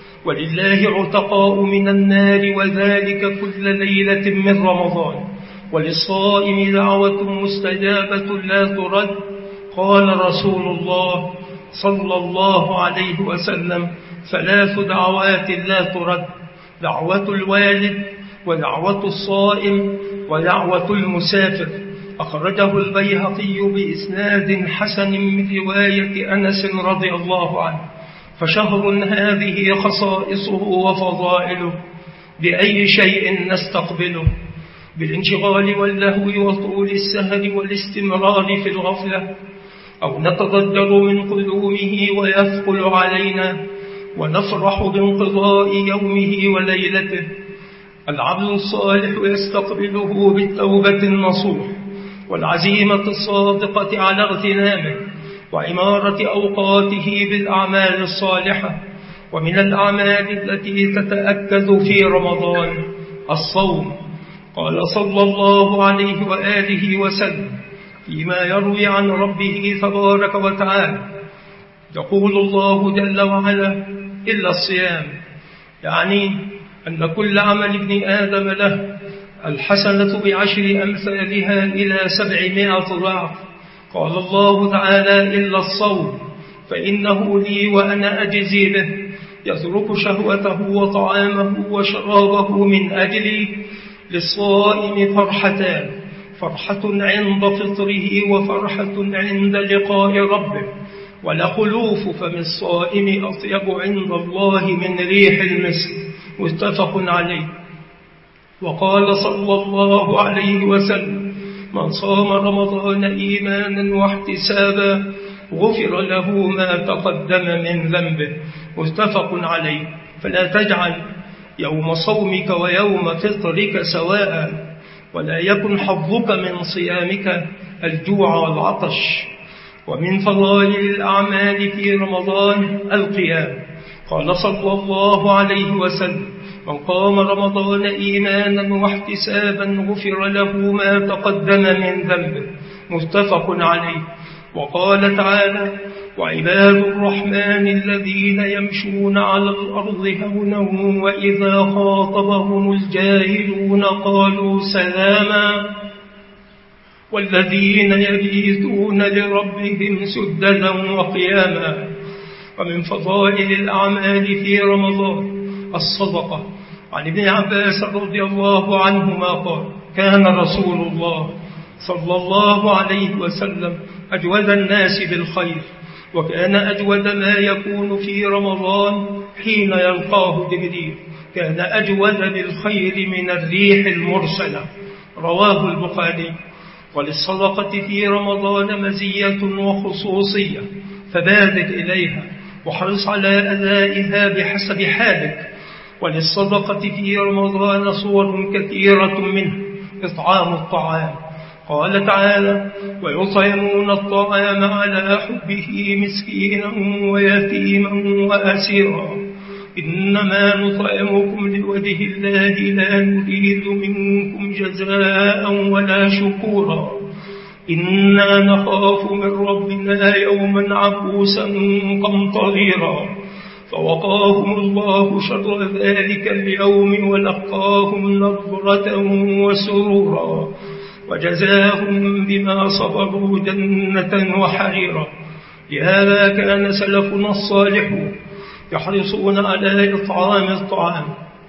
Speaker 1: ولله عتقاء من النار وذلك كل ليلة من رمضان. وللصائم دعوة مستجابة لا ترد. قال رسول الله صلى الله عليه وسلم: 3 دعوات لا ترد: دعوة الوالد ودعوة الصائم ودعوة المسافر. أخرجه البيهقي بإسناد حسن من رواية أنس رضي الله عنه. فشهر هذه خصائصه وفضائله، بأي شيء نستقبله؟ بالانشغال واللهو وطول السهر والاستمرار في الغفلة، أو نتضجر من قدومه ويثقل علينا ونفرح بانقضاء يومه وليلته؟ العبد الصالح يستقبله بالتوبة النصوح والعزيمة الصادقة على اغتنامه وعمارة أوقاته بالأعمال الصالحة. ومن الأعمال التي تتأكد في رمضان الصوم. قال صلى الله عليه وآله وسلم فيما يروي عن ربه تبارك وتعالى: يقول الله جل وعلا: إلا الصيام، يعني أن كل عمل ابن آدم له الحسنة بعشر أمثالها إلى 700 ضعف. قال الله تعالى: إلا الصوم فإنه لي وأنا أجزي به، يترك شهوته وطعامه وشرابه من أجلي. للصائم فرحتان: فرحة عند فطره وفرحة عند لقاء ربه. ولخلوف فم الصائم أطيب عند الله من ريح المسك. متفق عليه. وقال صلى الله عليه وسلم: من صام رمضان إيمانا واحتسابا غفر له ما تقدم من ذنبه. متفق عليه. فلا تجعل يوم صومك ويوم فطرك سواء، ولا يكن حظك من صيامك الجوع والعطش. ومن فضائل الأعمال في رمضان القيام. قال صلى الله عليه وسلم: من قام رمضان إيمانا واحتسابا غفر له ما تقدم من ذنبه. متفق عليه. وقال تعالى: وعباد الرحمن الذين يمشون على الأرض هونا وإذا خاطبهم الجاهلون قالوا سلاما والذين يبيتون لربهم سجدا وقياما. ومن فضائل الأعمال في رمضان الصدقة. عن ابن عباس رضي الله عنهما قال: كان رسول الله صلى الله عليه وسلم أجود الناس بالخير، وكان أجود ما يكون في رمضان حين يلقاه جبريل. كان أجود بالخير من الريح المرسلة. رواه البخاري. وللصدقة في رمضان مزية وخصوصية، فبادر إليها وحرص على أدائها بحسب حالك. وللصدقة في رمضان صور كثيرة منه إطعام الطعام. قال تعالى: ويطعمون الطعام على حبه مسكينا ويتيما وأسيرا إنما نطعمكم لوجه الله لا نريد منكم جزاء ولا شكورا إنا نخاف من ربنا يوما عبوسا قمطريرا. فوقاهم الله شر ذلك اليوم ولقاهم نضرة وسرورا وجزاهم بما صبروا جنة وحريرا. لهذا كان سلفنا الصالحون يحرصون على إطعام الطعام،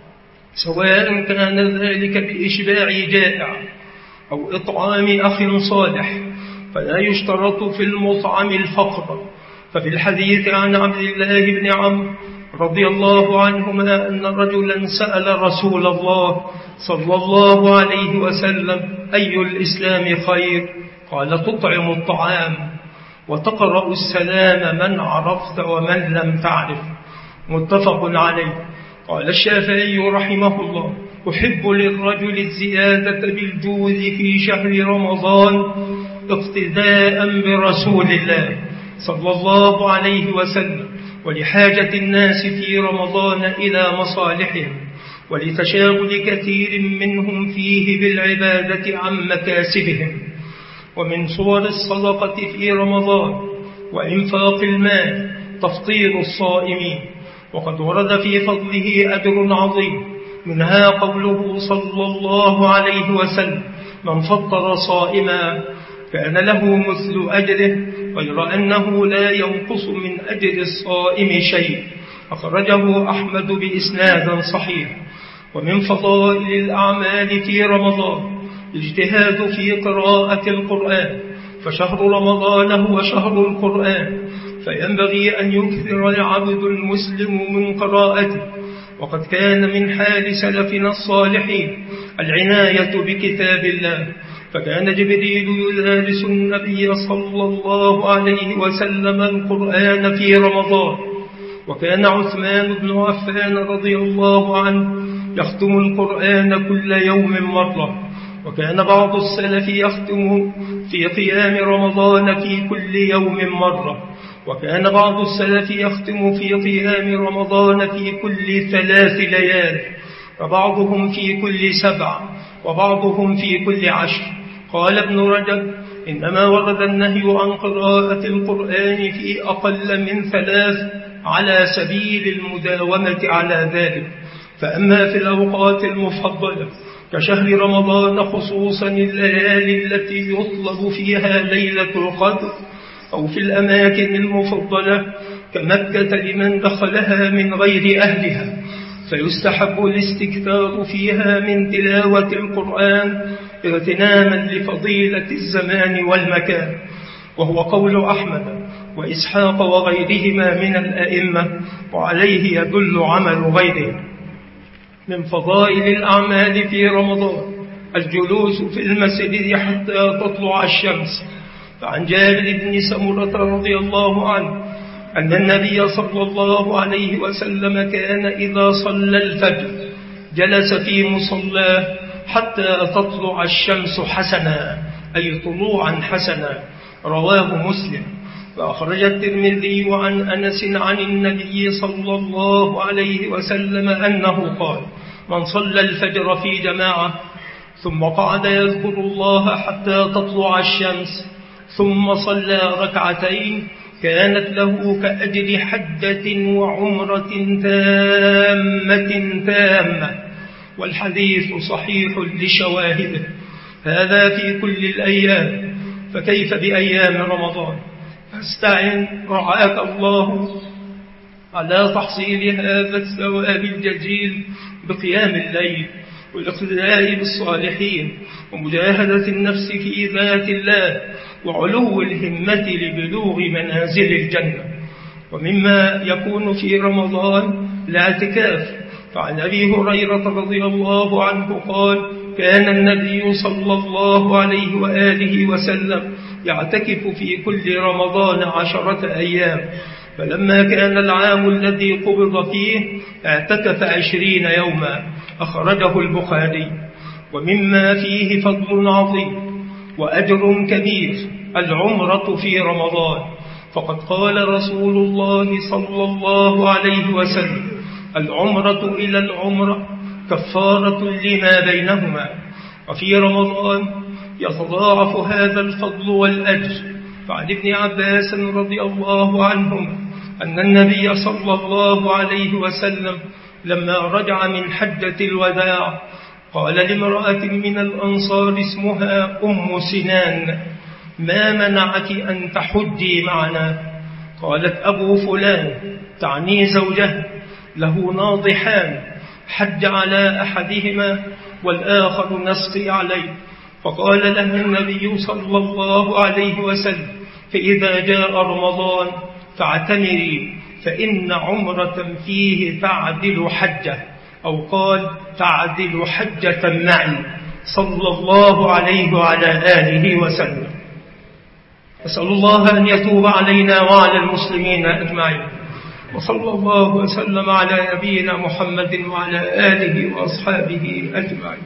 Speaker 1: سواء كان ذلك بإشباع جائع أو إطعام أخ صالح، فلا يشترط في المطعم الفقر. ففي الحديث عن عبد الله بن عمرو رضي الله عنهما أن رجلا سأل رسول الله صلى الله عليه وسلم: أي الإسلام خير؟ قال: تطعم الطعام وتقرأ السلام من عرفت ومن لم تعرف. متفق عليه. قال الشافعي رحمه الله: أحب للرجل الزيادة بالجود في شهر رمضان اقتداء برسول الله صلى الله عليه وسلم، ولحاجة الناس في رمضان إلى مصالحهم، ولتشاغل كثير منهم فيه بالعبادة عن مكاسبهم. ومن صور الصدقة في رمضان وإنفاق المال تفطير الصائمين، وقد ورد في فضله أجر عظيم، منها قوله صلى الله عليه وسلم: من فطر صائما كان له مثل أجره غير أنه لا ينقص من أجر الصائم شيء. أخرجه أحمد بإسناد صحيح. ومن فضائل الأعمال في رمضان الاجتهاد في قراءة القرآن، فشهر رمضان هو شهر القرآن، فينبغي أن يكثر العبد المسلم من قراءته. وقد كان من حال سلفنا الصالحين العناية بكتاب الله، فكان جبريل يدارس النبي صلى الله عليه وسلم القرآن في رمضان، وكان عثمان بن عفان رضي الله عنه يختم القرآن كل يوم مرة، وكان بعض السلف يختم في قيام رمضان في كل يوم مرة، وكان بعض السلف يختم في قيام رمضان في كل 3 ليال، وبعضهم في كل 7، وبعضهم في كل 10. قال ابن رجب: إنما ورد النهي عن قراءة القرآن في أقل من 3 على سبيل المداومة على ذلك. فأما في الأوقات المفضلة كشهر رمضان، خصوصا الليالي التي يطلب فيها ليلة القدر، أو في الأماكن المفضلة كمكة لمن دخلها من غير أهلها، فيستحب الاستكثار فيها من تلاوة القرآن اغتناما لفضيلة الزمان والمكان، وهو قول أحمد وإسحاق وغيرهما من الأئمة، وعليه يدل عمل غيرهم. من فضائل الأعمال في رمضان الجلوس في المسجد حتى تطلع الشمس. فعن جابر بن سمرة رضي الله عنه أن النبي صلى الله عليه وسلم كان إذا صلى الفجر جلس في مصلاه حتى تطلع الشمس حسنا، أي طلوعا حسنا. رواه مسلم. وأخرج الترمذي عن أنس عن النبي صلى الله عليه وسلم أنه قال: من صلى الفجر في جماعة ثم قعد يذكر الله حتى تطلع الشمس ثم صلى ركعتين كانت له كأجر حجة وعمرة تامة. والحديث صحيح لشواهده. هذا في كل الأيام، فكيف بأيام رمضان؟ فاستعن رعاك الله على تحصيل هذا الثواب الجزيل بقيام الليل والاقتداء بالصالحين ومجاهدة النفس في ذات الله وعلو الهمة لبلوغ منازل الجنة. ومما يكون في رمضان الاعتكاف. فعن أبي هريرة رضي الله عنه قال: كان النبي صلى الله عليه وآله وسلم يعتكف في كل رمضان 10 أيام، فلما كان العام الذي قبض فيه اعتكف 20 يوما. أخرجه البخاري. ومما فيه فضل عظيم وأجر كبير العمرة في رمضان، فقد قال رسول الله صلى الله عليه وسلم: العمرة إلى العمرة كفارة لما بينهما. وفي رمضان يتضاعف هذا الفضل والأجر. فعن ابن عباس رضي الله عنهم أن النبي صلى الله عليه وسلم لما رجع من حجة الوداع قال لامرأة من الأنصار اسمها أم سنان: ما منعك أن تحجي معنا؟ قالت: أبو فلان، تعني زوجه، له ناضحان، حج على أحدهما والآخر نسقي عليه. فقال لها النبي صلى الله عليه وسلم: فإذا جاء رمضان فاعتمري، فإن عمرة فيه تعدل حجة، أو قال تعدل حجة معي، صلى الله عليه وعلى آله وسلم. أسأل الله أن يتوب علينا وعلى المسلمين أجمعين، وصلى الله وسلم على نبينا محمد وعلى آله وأصحابه أجمعين.